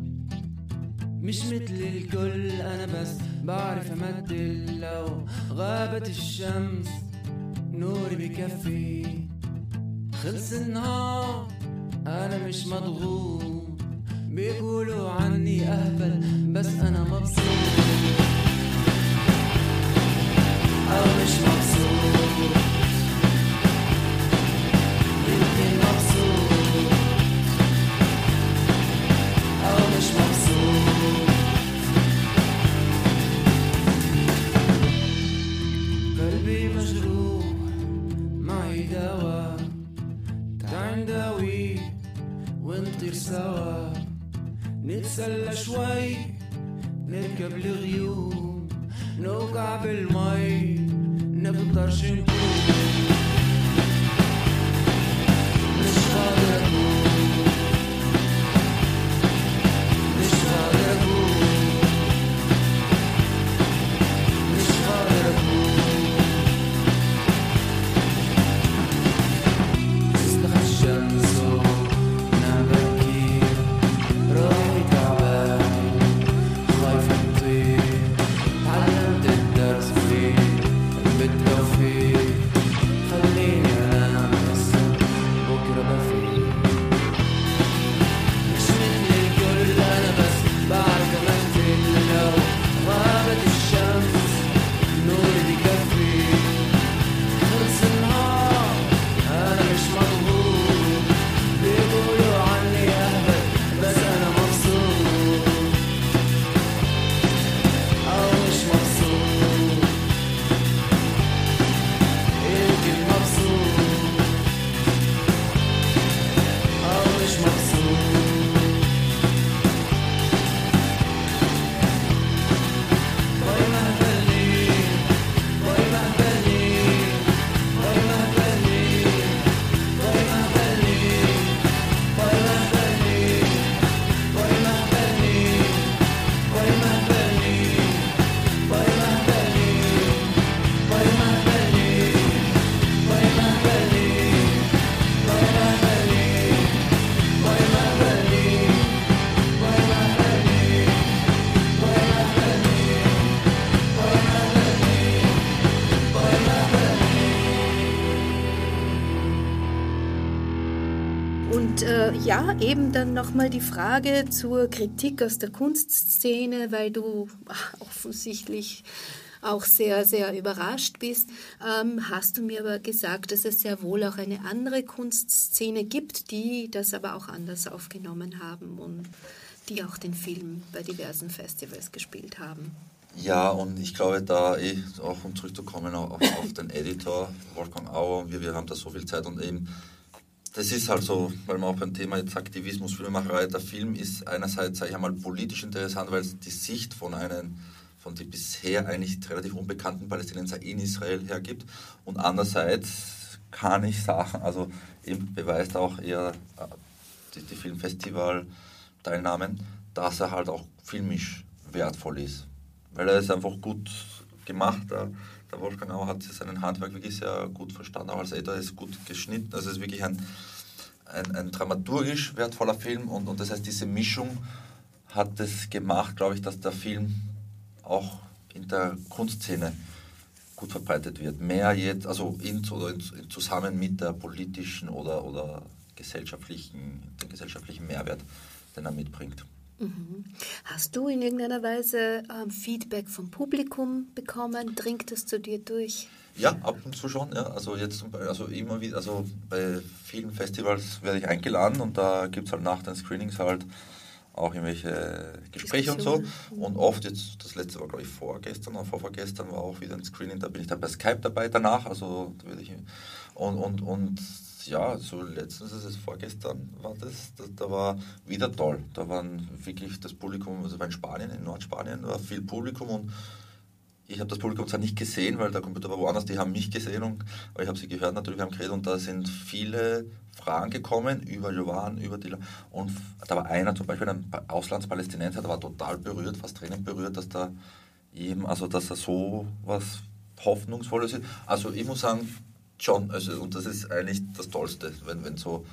مش مثل الكل أنا بس بعرف أمثل لو غابت الشمس نوري بكفي خلص النهار أنا مش مضغوط بيقولوا عني أهبل بس أنا مبسوط أو مش مبسوط يمكن مبسوط أو مش مبسوط قلبي مجروح معي دوا تعال نداوي ونطير سوا نتسلى شوي نركب الغيوم نوقع بالمي نفطر شنكون مش قادر أقول مش قادر أقول مش قادر أقول تصلح الشمس ونام بكير روحي تعبان خايف نطير تعلمت الدرس فيه بالتوفيق خليني أنام بس بكرة بفيق Eben dann nochmal die Frage zur Kritik aus der Kunstszene, weil du offensichtlich auch sehr, sehr überrascht bist. Ähm, hast du mir aber gesagt, dass es sehr wohl auch eine andere Kunstszene gibt, die das aber auch anders aufgenommen haben und die auch den Film bei diversen Festivals gespielt haben. Ja, und ich glaube, da eh, auch um zurückzukommen auf, auf den Editor, Wolfgang Auer, wir, wir haben da so viel Zeit und eben, das ist halt so, weil man auch beim Thema jetzt Aktivismus, Filmemacherei, der Film ist einerseits, sage ich einmal, politisch interessant, weil es die Sicht von einem, von den bisher eigentlich relativ unbekannten Palästinenser in Israel hergibt und andererseits kann ich Sachen, also eben beweist auch eher die, die Filmfestival-Teilnahmen, dass er halt auch filmisch wertvoll ist. Weil er ist einfach gut gemacht. Der, der Wolfgang Auer hat seinen Handwerk wirklich sehr gut verstanden, auch als Editor ist gut geschnitten. Also es ist wirklich ein, ein, ein dramaturgisch wertvoller Film und, und das heißt, diese Mischung hat es gemacht, glaube ich, dass der Film auch in der Kunstszene gut verbreitet wird. Mehr jetzt, also in, oder in, in zusammen mit der politischen oder, oder gesellschaftlichen, den gesellschaftlichen Mehrwert, den er mitbringt. Mhm. Hast du in irgendeiner Weise ähm, Feedback vom Publikum bekommen? Dringt es zu dir durch? Ja, ab und zu schon. Ja. Also jetzt zum Beispiel, also immer wieder, also bei vielen Festivals werde ich eingeladen und da gibt es halt nach den Screenings halt auch irgendwelche Gespräche und so. Und oft jetzt, das letzte war glaube ich vorgestern oder vorvorgestern war auch wieder ein Screening, da bin ich dann bei Skype dabei danach. Also da werde ich und und und ja, so letztens ist es vorgestern, war das, da, da war wieder toll. Da waren wirklich das Publikum, also war in Spanien, in Nordspanien, war viel Publikum und ich habe das Publikum zwar nicht gesehen, weil der Computer war woanders, die haben mich gesehen, und, aber ich habe sie gehört natürlich, wir haben geredet und da sind viele Fragen gekommen über Jovan, über die, und da war einer zum Beispiel, ein Auslandspalästinenser, der war total berührt, fast Tränen berührt, dass da eben, also dass er so was Hoffnungsvolles ist. Also ich muss sagen, schon, also, und das ist eigentlich das Tollste, wenn, wenn so,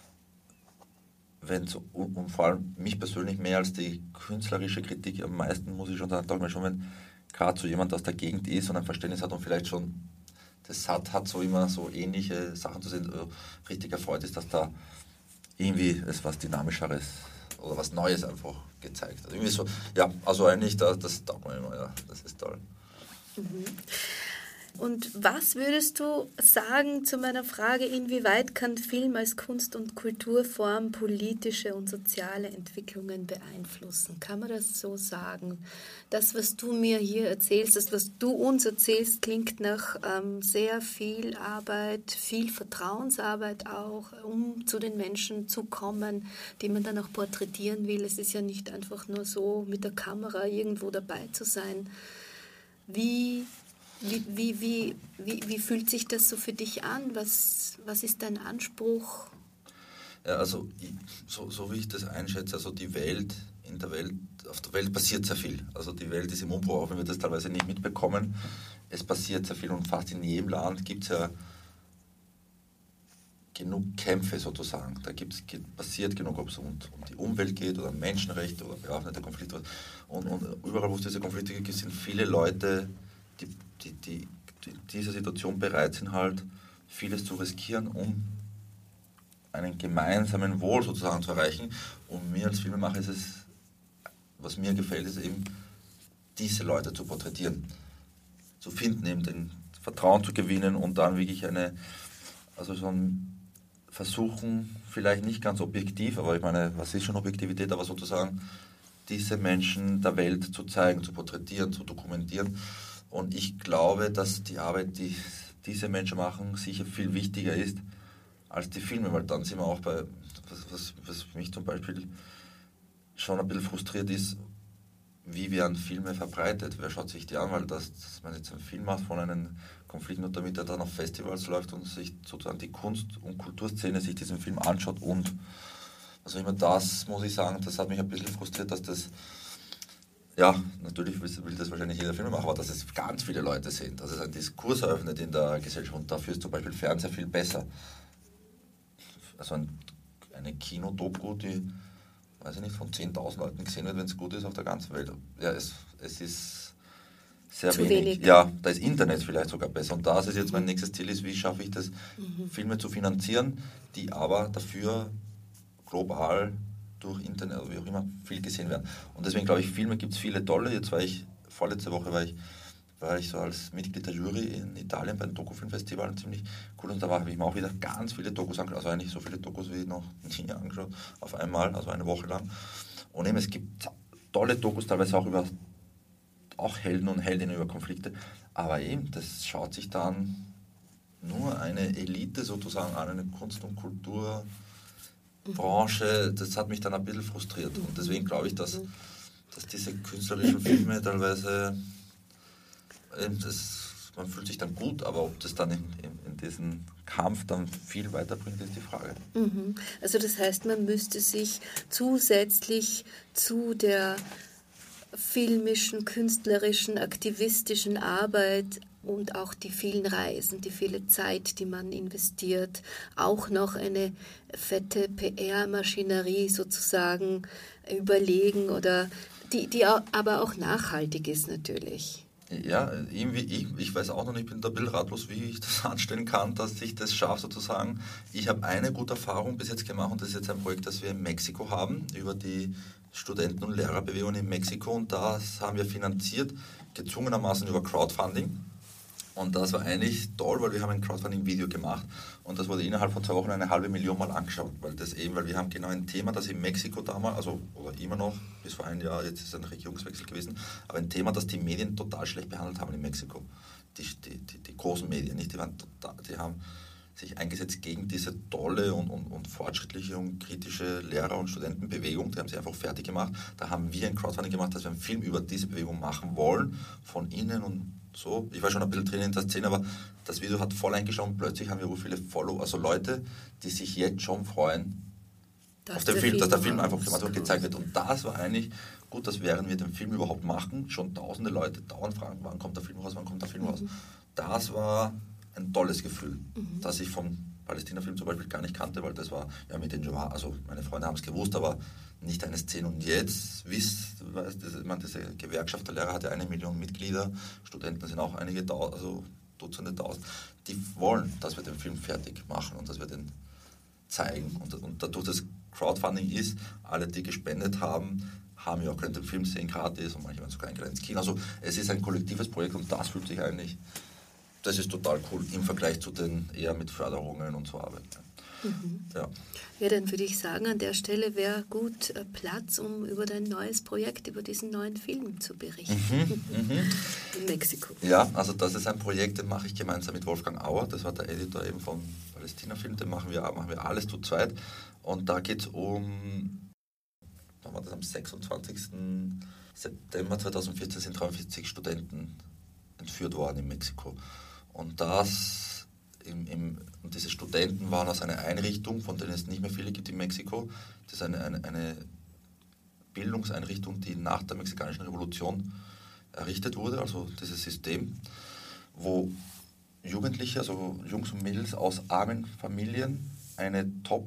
wenn so, und, und vor allem mich persönlich mehr als die künstlerische Kritik am meisten, muss ich schon sagen, mir schon, wenn gerade so jemand aus der Gegend ist und ein Verständnis hat und vielleicht schon das hat, hat so immer so ähnliche Sachen zu sehen, richtig erfreut ist, dass da irgendwie es was Dynamischeres oder was Neues einfach gezeigt hat. Irgendwie so, ja, also eigentlich, das, das taugt mir immer, ja, das ist toll. Mhm. Und was würdest du sagen zu meiner Frage, inwieweit kann Film als Kunst- und Kulturform politische und soziale Entwicklungen beeinflussen? Kann man das so sagen? Das, was du mir hier erzählst, das, was du uns erzählst, klingt nach ähm, sehr viel Arbeit, viel Vertrauensarbeit auch, um zu den Menschen zu kommen, die man dann auch porträtieren will. Es ist ja nicht einfach nur so, mit der Kamera irgendwo dabei zu sein. Wie... Wie, wie, wie, wie, wie fühlt sich das so für dich an? Was, was ist dein Anspruch? Ja, also ich, so, so wie ich das einschätze, also die Welt, in der Welt, auf der Welt passiert sehr viel. Also die Welt ist im Umbruch, auch wenn wir das teilweise nicht mitbekommen. Es passiert sehr viel und fast in jedem Land gibt es ja genug Kämpfe sozusagen. Da gibt's, passiert genug, ob es um, um die Umwelt geht oder Menschenrechte oder bewaffnete Konflikte. Und, und überall, wo es diese Konflikte gibt, sind viele Leute, die, die, die, die dieser Situation bereit sind, halt vieles zu riskieren, um einen gemeinsamen Wohl sozusagen zu erreichen. Und mir als Filmemacher ist es, was mir gefällt, ist eben, diese Leute zu porträtieren, zu finden, eben den Vertrauen zu gewinnen und dann wirklich eine, also so ein Versuchen, vielleicht nicht ganz objektiv, aber ich meine, was ist schon Objektivität, aber sozusagen diese Menschen der Welt zu zeigen, zu porträtieren, zu dokumentieren. Und ich glaube, dass die Arbeit, die diese Menschen machen, sicher viel wichtiger ist als die Filme, weil dann sind wir auch bei, was, was, was mich zum Beispiel schon ein bisschen frustriert ist, wie werden Filme verbreitet, wer schaut sich die an, weil das, dass man jetzt einen Film macht von einem Konflikt, nur damit er dann auf Festivals läuft und sich sozusagen die Kunst- und Kulturszene sich diesen Film anschaut und also immer das, muss ich sagen, das hat mich ein bisschen frustriert, dass das ja, natürlich will das wahrscheinlich jeder Film machen, aber dass es ganz viele Leute sind, dass es einen Diskurs eröffnet in der Gesellschaft und dafür ist zum Beispiel Fernseher viel besser. Also ein, eine Kinodoku, die, weiß ich nicht, von zehntausend Leuten gesehen wird, wenn es gut ist auf der ganzen Welt. Ja, es, es ist sehr Zu wenig. wenig. Ja, da ist Internet vielleicht sogar besser. Und das ist jetzt mein nächstes Ziel, ist, wie schaffe ich das, mhm. Filme zu finanzieren, die aber dafür global durch Internet oder wie auch immer viel gesehen werden. Und deswegen glaube ich, Filme gibt es viele tolle. Jetzt war ich, vorletzte Woche war ich, war ich so als Mitglied der Jury in Italien bei einem Dokufilmfestival, ziemlich cool. Und da habe ich mir auch wieder ganz viele Dokus angeschaut, also eigentlich so viele Dokus wie noch nie angeschaut, auf einmal, also eine Woche lang. Und eben, es gibt tolle Dokus, teilweise auch über auch Helden und Heldinnen über Konflikte, aber eben, das schaut sich dann nur eine Elite sozusagen an, eine Kunst- und Kulturbranche. Das hat mich dann ein bisschen frustriert. Und deswegen glaube ich, dass, dass diese künstlerischen Filme teilweise, eben das, man fühlt sich dann gut, aber ob das dann in, in, in diesen Kampf dann viel weiterbringt, ist die Frage. Also das heißt, man müsste sich zusätzlich zu der filmischen, künstlerischen, aktivistischen Arbeit und auch die vielen Reisen, die viele Zeit, die man investiert, auch noch eine fette P R-Maschinerie sozusagen überlegen, oder die, die aber auch nachhaltig ist natürlich. Ja, irgendwie ich, ich weiß auch noch nicht, ich bin da ein bisschen ratlos, wie ich das anstellen kann, dass ich das schaffe sozusagen. Ich habe eine gute Erfahrung bis jetzt gemacht, und das ist jetzt ein Projekt, das wir in Mexiko haben, über die Studenten- und Lehrerbewegung in Mexiko, und das haben wir finanziert, gezwungenermaßen über Crowdfunding. Und das war eigentlich toll, weil wir haben ein Crowdfunding-Video gemacht und das wurde innerhalb von zwei Wochen eine halbe Million Mal angeschaut, weil das eben, weil wir haben genau ein Thema, das in Mexiko damals, also oder immer noch, bis vor einem Jahr, jetzt ist ein Regierungswechsel gewesen, aber ein Thema, das die Medien total schlecht behandelt haben in Mexiko. Die, die, die, die großen Medien, nicht? Die, waren total, die haben sich eingesetzt gegen diese tolle und, und, und fortschrittliche und kritische Lehrer- und Studentenbewegung. Die haben sie einfach fertig gemacht. Da haben wir ein Crowdfunding gemacht, dass wir einen Film über diese Bewegung machen wollen, von innen und so. Ich war schon ein bisschen drin in der Szene, aber das Video hat voll eingeschaut und plötzlich haben wir so viele Follower, also Leute, die sich jetzt schon freuen, dass auf den Film, Film, dass der Film einfach gezeigt wird. Und das war eigentlich gut, dass während wir den Film überhaupt machen, schon tausende Leute dauernd fragen, wann kommt der Film raus, wann kommt der Film raus. Mhm. Das war ein tolles Gefühl, mhm. das ich vom Palästina-Film zum Beispiel gar nicht kannte, weil das war ja mit den Jawar, also meine Freunde haben es gewusst, aber nicht eine Szene. Und jetzt wisst, weißt, das, ich meine, diese Gewerkschaft der Lehrer hat ja eine Million Mitglieder, Studenten sind auch einige, also Dutzende tausend, die wollen, dass wir den Film fertig machen und dass wir den zeigen. Und, und dadurch, dass Crowdfunding ist, alle, die gespendet haben, haben ja auch können den Film sehen gratis und manche waren sogar eingeladen ins Kino. Also es ist ein kollektives Projekt und das fühlt sich eigentlich, das ist total cool im Vergleich zu den eher mit Förderungen und so arbeiten. Mhm. Ja. Ja, dann würde ich sagen, an der Stelle wäre gut äh, Platz, um über dein neues Projekt, über diesen neuen Film zu berichten. Mhm, mhm. In Mexiko. Ja, also das ist ein Projekt, den mache ich gemeinsam mit Wolfgang Auer, das war der Editor eben vom Palästina-Film, den machen wir, machen wir alles zu zweit. Und da geht es um, da war das am sechsundzwanzigsten September zweitausendvierzehn sind dreiundvierzig Studenten entführt worden in Mexiko. Und das, im, im, und diese Studenten waren aus einer Einrichtung, von denen es nicht mehr viele gibt in Mexiko. Das ist eine, eine, eine Bildungseinrichtung, die nach der mexikanischen Revolution errichtet wurde, also dieses System, wo Jugendliche, also Jungs und Mädels aus armen Familien eine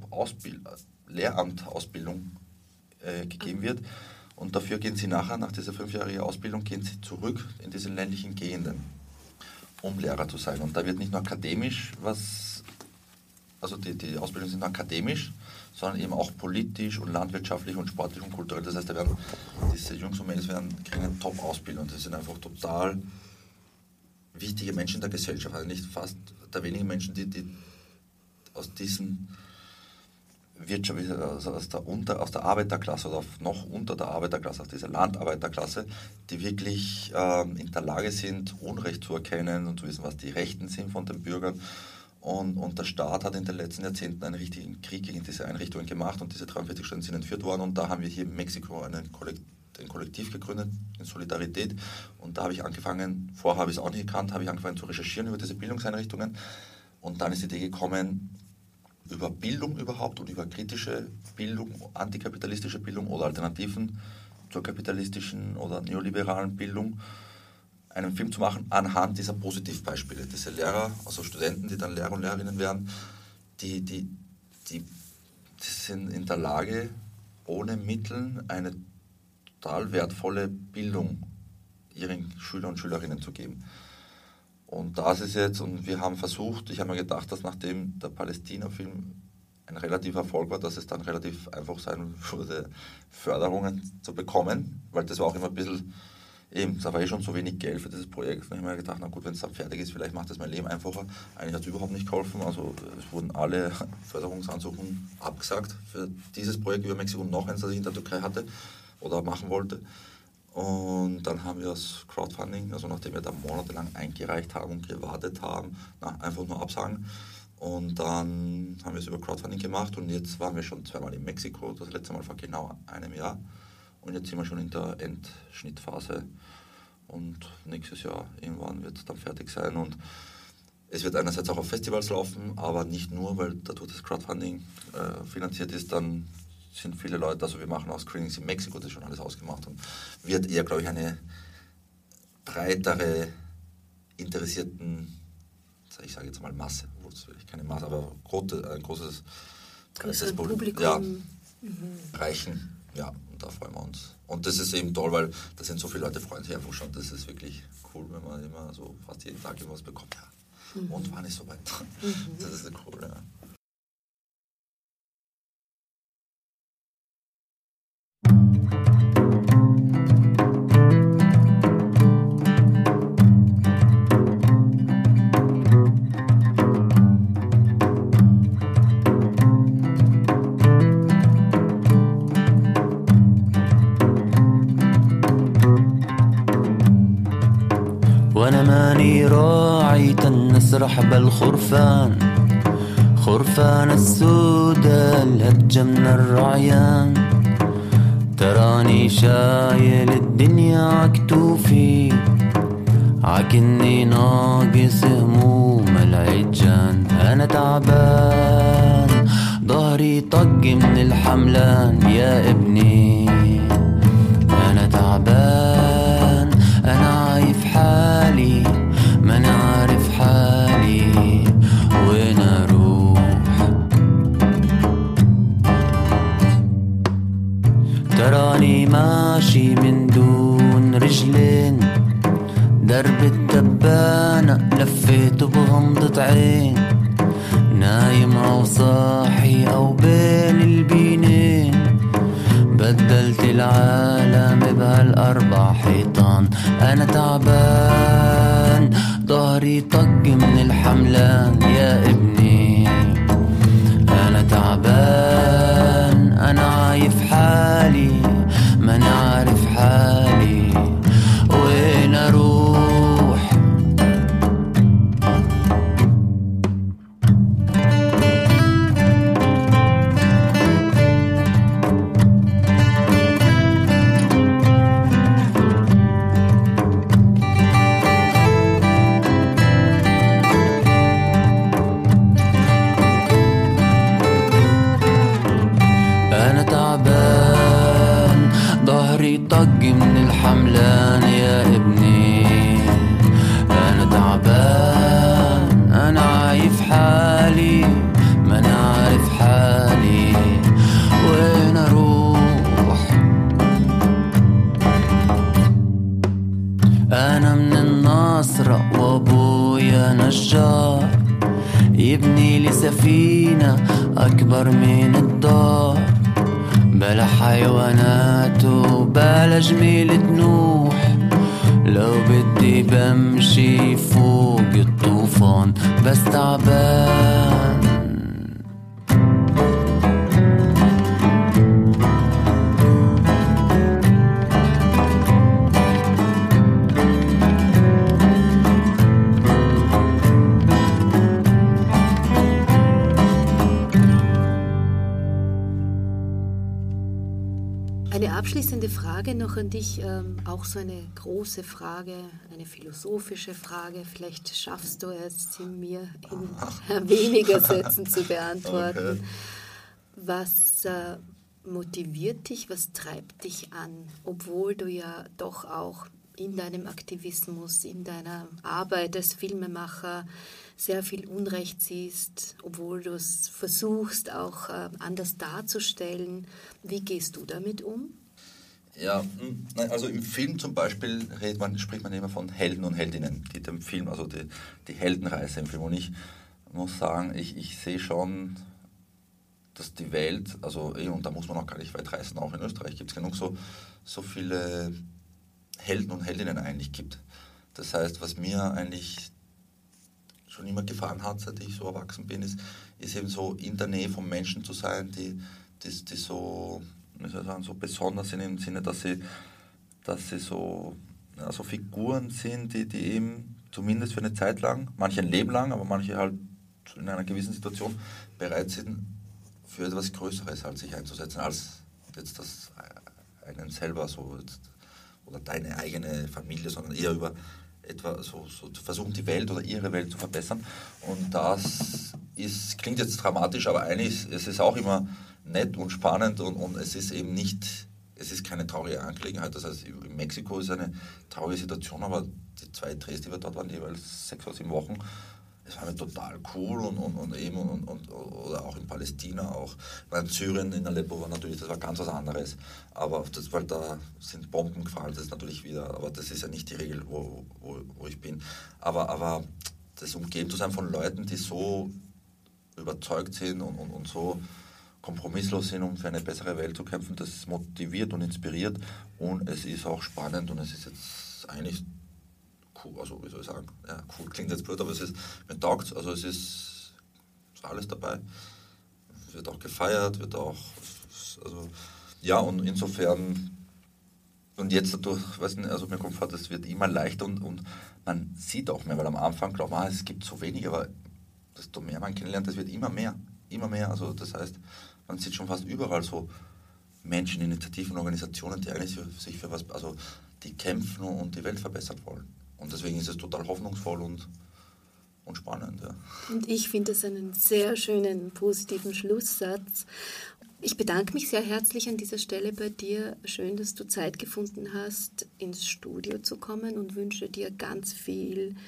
Top-Lehramtausbildung äh, gegeben wird. Und dafür gehen sie nachher, nach dieser fünfjährigen Ausbildung, gehen sie zurück in diese ländlichen Gegenden, um Lehrer zu sein. Und da wird nicht nur akademisch was, also die, die Ausbildungen sind nur akademisch, sondern eben auch politisch und landwirtschaftlich und sportlich und kulturell. Das heißt, da werden diese Jungs und Mädels werden, kriegen eine Top-Ausbildung. Das sind einfach total wichtige Menschen in der Gesellschaft. Also nicht fast der wenigen Menschen, die, die aus diesen Wirtschaft, also aus der, unter, aus der Arbeiterklasse oder noch unter der Arbeiterklasse, aus dieser Landarbeiterklasse, die wirklich ähm, in der Lage sind, Unrecht zu erkennen und zu wissen, was die Rechten sind von den Bürgern. Und, und der Staat hat in den letzten Jahrzehnten einen richtigen Krieg gegen diese Einrichtungen gemacht und diese dreiundvierzig Studenten sind entführt worden. Und da haben wir hier in Mexiko einen Kollektiv, ein Kollektiv gegründet, in Solidarität. Und da habe ich angefangen, vorher habe ich es auch nicht gekannt, habe ich angefangen zu recherchieren über diese Bildungseinrichtungen. Und dann ist die Idee gekommen, über Bildung überhaupt und über kritische Bildung, antikapitalistische Bildung oder Alternativen zur kapitalistischen oder neoliberalen Bildung, einen Film zu machen anhand dieser Positivbeispiele. Diese Lehrer, also Studenten, die dann Lehrer und Lehrerinnen werden, die, die, die, die sind in der Lage, ohne Mittel eine total wertvolle Bildung ihren Schülern und Schülerinnen zu geben. Und das ist jetzt, und wir haben versucht, ich habe mir gedacht, dass nachdem der Palästina-Film ein relativer Erfolg war, dass es dann relativ einfach sein würde, Förderungen zu bekommen, weil das war auch immer ein bisschen, eben, da war eh schon so wenig Geld für dieses Projekt. Da habe ich mir gedacht, na gut, wenn es dann fertig ist, vielleicht macht das mein Leben einfacher. Eigentlich hat es überhaupt nicht geholfen, also es wurden alle Förderungsansuchen abgesagt für dieses Projekt über Mexiko und noch eins, das ich in der Türkei hatte oder machen wollte. Und dann haben wir das Crowdfunding, also nachdem wir da monatelang eingereicht haben und gewartet haben, na, einfach nur absagen. Und dann haben wir es über Crowdfunding gemacht und jetzt waren wir schon zweimal in Mexiko, das letzte Mal vor genau einem Jahr. Und jetzt sind wir schon in der Endschnittphase und nächstes Jahr irgendwann wird es dann fertig sein. Und es wird einerseits auch auf Festivals laufen, aber nicht nur, weil dadurch das Crowdfunding äh, finanziert ist, dann sind viele Leute, also wir machen auch Screenings in Mexiko, das ist schon alles ausgemacht und wird eher, glaube ich, eine breitere, interessierten, ich sage jetzt mal Masse, wo es wirklich keine Masse, aber große, ein großes das Publikum ja, mhm. reichen. Ja, und da freuen wir uns. Und das ist eben toll, weil da sind so viele Leute, freuen sich einfach schon. Das ist wirklich cool, wenn man immer so fast jeden Tag irgendwas bekommt. Ja. Mhm. Und wann ist soweit? Mhm. Das ist cool, ja. وانا ماني راعي تنسرح بالخرفان خرفان السودا الهجة من الرعيان تراني شايل الدنيا عكتوفي عكني ناقص هموم العجان انا تعبان ظهري طق من الحملان يا ابني انا تعبان انا عايف حالي ما انا عارف حالي وين اروح تراني ماشي من دون رجلين درب التبانة لفيت بغمضة عين نايم او صاحي او بين البينين بدلت العالم بهالاربع حيطان انا تعبان ظهري طق من الحملان يا ابني انا تعبان انا عايف حالي ما انا عارف حالي وين اروح طق من الحملان يا ابني انا تعبان انا عايف حالي ما انا عارف حالي وين اروح انا من الناصرة وابويا نجار يبني لي سفينة اكبر من الدار بلا حيوانات وبلا جميلة نوح لو بدي بمشي فوق الطوفان بس تعبان Eine abschließende Frage noch an dich, ähm, auch so eine große Frage, eine philosophische Frage. Vielleicht schaffst du es, sie mir in weniger Sätzen zu beantworten. Okay. Was äh, motiviert dich, was treibt dich an, obwohl du ja doch auch in deinem Aktivismus, in deiner Arbeit als Filmemacher sehr viel Unrecht siehst, obwohl du es versuchst, auch äh, anders darzustellen. Wie gehst du damit um? Ja, also im Film zum Beispiel redet man, spricht man immer von Helden und Heldinnen, geht im Film, also die, die Heldenreise im Film. Und ich muss sagen, ich, ich sehe schon dass die Welt, also und da muss man auch gar nicht weit reisen, auch in Österreich gibt es genug so, so viele Helden und Heldinnen eigentlich gibt. Das heißt, was mir eigentlich schon immer gefallen hat, seit ich so erwachsen bin, ist, ist eben so in der Nähe von Menschen zu sein, die, die, die so, wie soll ich sagen, so besonders sind im Sinne, dass sie, dass sie so, ja, so Figuren sind, die, die eben zumindest für eine Zeit lang, manche ein Leben lang, aber manche halt in einer gewissen Situation bereit sind, für etwas Größeres halt sich einzusetzen, als jetzt das einen selber so oder deine eigene Familie, sondern eher über etwa so, so versuchen, die Welt oder ihre Welt zu verbessern. Und das ist, klingt jetzt dramatisch, aber eigentlich es ist auch immer nett und spannend und, und es ist eben nicht, es ist keine traurige Angelegenheit. Das heißt, in Mexiko ist eine traurige Situation, aber die zwei Drehs, die wir dort waren, jeweils sechs oder sieben Wochen, es war mir total cool und, und, und eben und, und, oder auch in Palästina auch. Weil in Syrien, in Aleppo war natürlich, das war ganz was anderes. Aber das, weil da sind Bomben gefallen, das ist natürlich wieder, aber das ist ja nicht die Regel, wo, wo, wo ich bin. Aber, aber das umgeben zu sein von Leuten, die so überzeugt sind und, und, und so kompromisslos sind, um für eine bessere Welt zu kämpfen, das motiviert und inspiriert und es ist auch spannend und es ist jetzt eigentlich cool, also wie soll ich sagen, ja, cool klingt jetzt blöd, aber es ist, mir taugt, also es ist, ist alles dabei, wird auch gefeiert, wird auch, also ja und insofern und jetzt dadurch, weiß nicht, also mir kommt vor, das wird immer leichter und, und man sieht auch mehr, weil am Anfang glaubt man, es gibt so wenig, aber desto mehr man kennenlernt, das wird immer mehr, immer mehr, also das heißt, man sieht schon fast überall so Menschen, Initiativen, Organisationen, die eigentlich sich für was, also die kämpfen und die Welt verbessern wollen. Und deswegen ist es total hoffnungsvoll und, und spannend. Ja. Und ich finde es einen sehr schönen, positiven Schlusssatz. Ich bedanke mich sehr herzlich an dieser Stelle bei dir. Schön, dass du Zeit gefunden hast, ins Studio zu kommen und wünsche dir ganz viel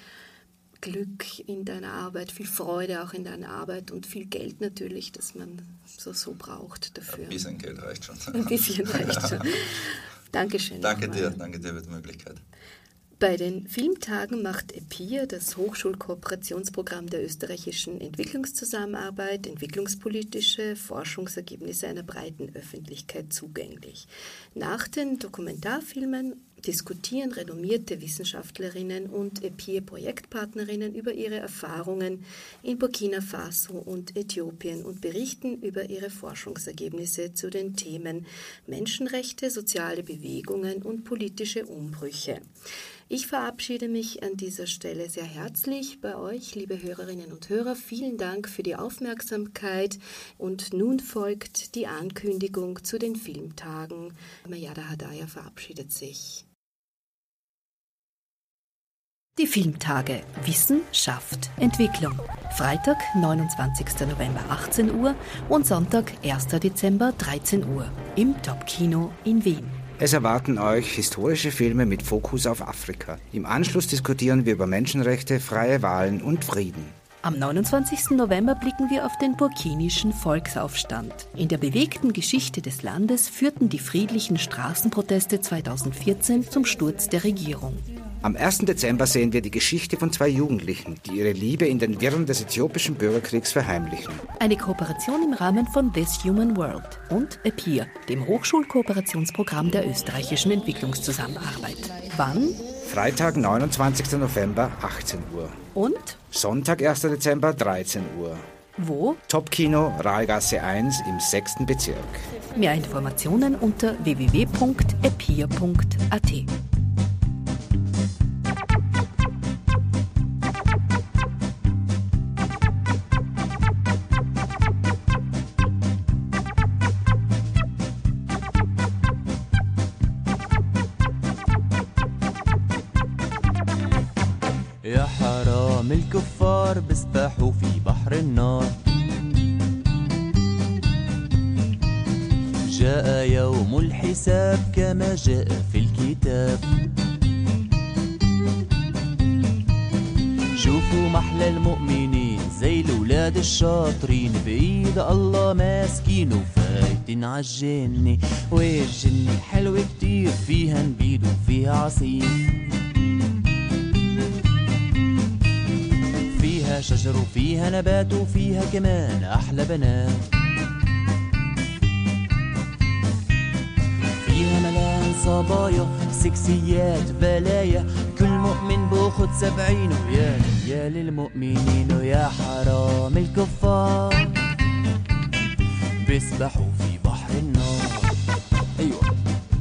Glück in deiner Arbeit, viel Freude auch in deiner Arbeit und viel Geld natürlich, das man so, so braucht dafür. Ein bisschen Geld reicht schon. Ein bisschen reicht schon. Dankeschön. Danke dir, danke dir für die Möglichkeit. Bei den Filmtagen macht EPIR, das Hochschulkooperationsprogramm der österreichischen Entwicklungszusammenarbeit, entwicklungspolitische Forschungsergebnisse einer breiten Öffentlichkeit zugänglich. Nach den Dokumentarfilmen diskutieren renommierte Wissenschaftlerinnen und EPIR-Projektpartnerinnen über ihre Erfahrungen in Burkina Faso und Äthiopien und berichten über ihre Forschungsergebnisse zu den Themen Menschenrechte, soziale Bewegungen und politische Umbrüche. Ich verabschiede mich an dieser Stelle sehr herzlich bei euch, liebe Hörerinnen und Hörer. Vielen Dank für die Aufmerksamkeit und nun folgt die Ankündigung zu den Filmtagen. Mayada Hadaya verabschiedet sich. Die Filmtage Wissen, Schafft, Entwicklung. Freitag, neunundzwanzigster November, achtzehn Uhr und Sonntag, erster Dezember, dreizehn Uhr im Top-Kino in Wien. Es erwarten euch historische Filme mit Fokus auf Afrika. Im Anschluss diskutieren wir über Menschenrechte, freie Wahlen und Frieden. Am neunundzwanzigsten November blicken wir auf den burkinischen Volksaufstand. In der bewegten Geschichte des Landes führten die friedlichen Straßenproteste zweitausendvierzehn zum Sturz der Regierung. Am ersten Dezember sehen wir die Geschichte von zwei Jugendlichen, die ihre Liebe in den Wirren des äthiopischen Bürgerkriegs verheimlichen. Eine Kooperation im Rahmen von This Human World und EPIR, dem Hochschulkooperationsprogramm der österreichischen Entwicklungszusammenarbeit. Wann? Freitag, neunundzwanzigster November, achtzehn Uhr. Und? Sonntag, erster Dezember, dreizehn Uhr. Wo? Top-Kino, Rahlgasse eins im sechsten Bezirk. Mehr Informationen unter w w w punkt epir punkt a t. يا حرام الكفار بيسبحوا في بحر النار جاء يوم الحساب كما جاء في الكتاب شوفوا محلى المؤمنين زي الولاد الشاطرين بإيد الله ماسكين وفايتين عالجنة والجنة حلوة كتير فيها نبيد وفيها عصير فيها شجر وفيها نبات وفيها كمان أحلى بنات فيها ملان صبايا سكسيات بلايا، كل مؤمن باخد سبعين ويا يا للمؤمنين ويا حرام الكفار بيسبحوا في بحر النار. أيوة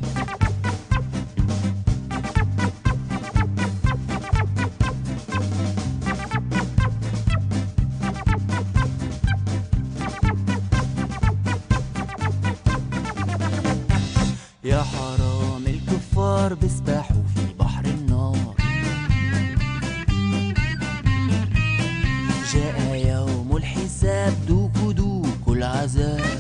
يا حرام الكفار بيسبحوا في بحر النار. جاء يوم الحساب دوكوا دوكوا العذاب،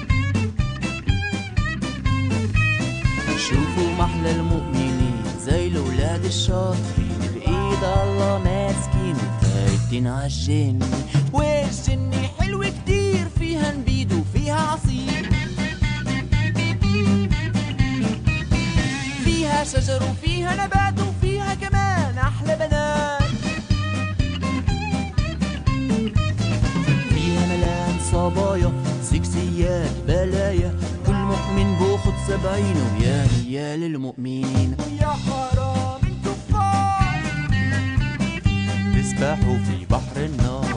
شوفوا محلى المؤمنين زي الولاد الشاطرين بإيد الله ماسكين وفايتين عالجنة، والجنة حلوة كتير فيها نبيد وفيها عصير، فيها شجر وفيها نبات وفيها كمان أحلى بنات، فيها ملان صبايا سكسيات بلايا، كل مؤمن باخد سبعين ويا يا للمؤمنين ويا حرام الكفار بيسبحوا في بحر النار.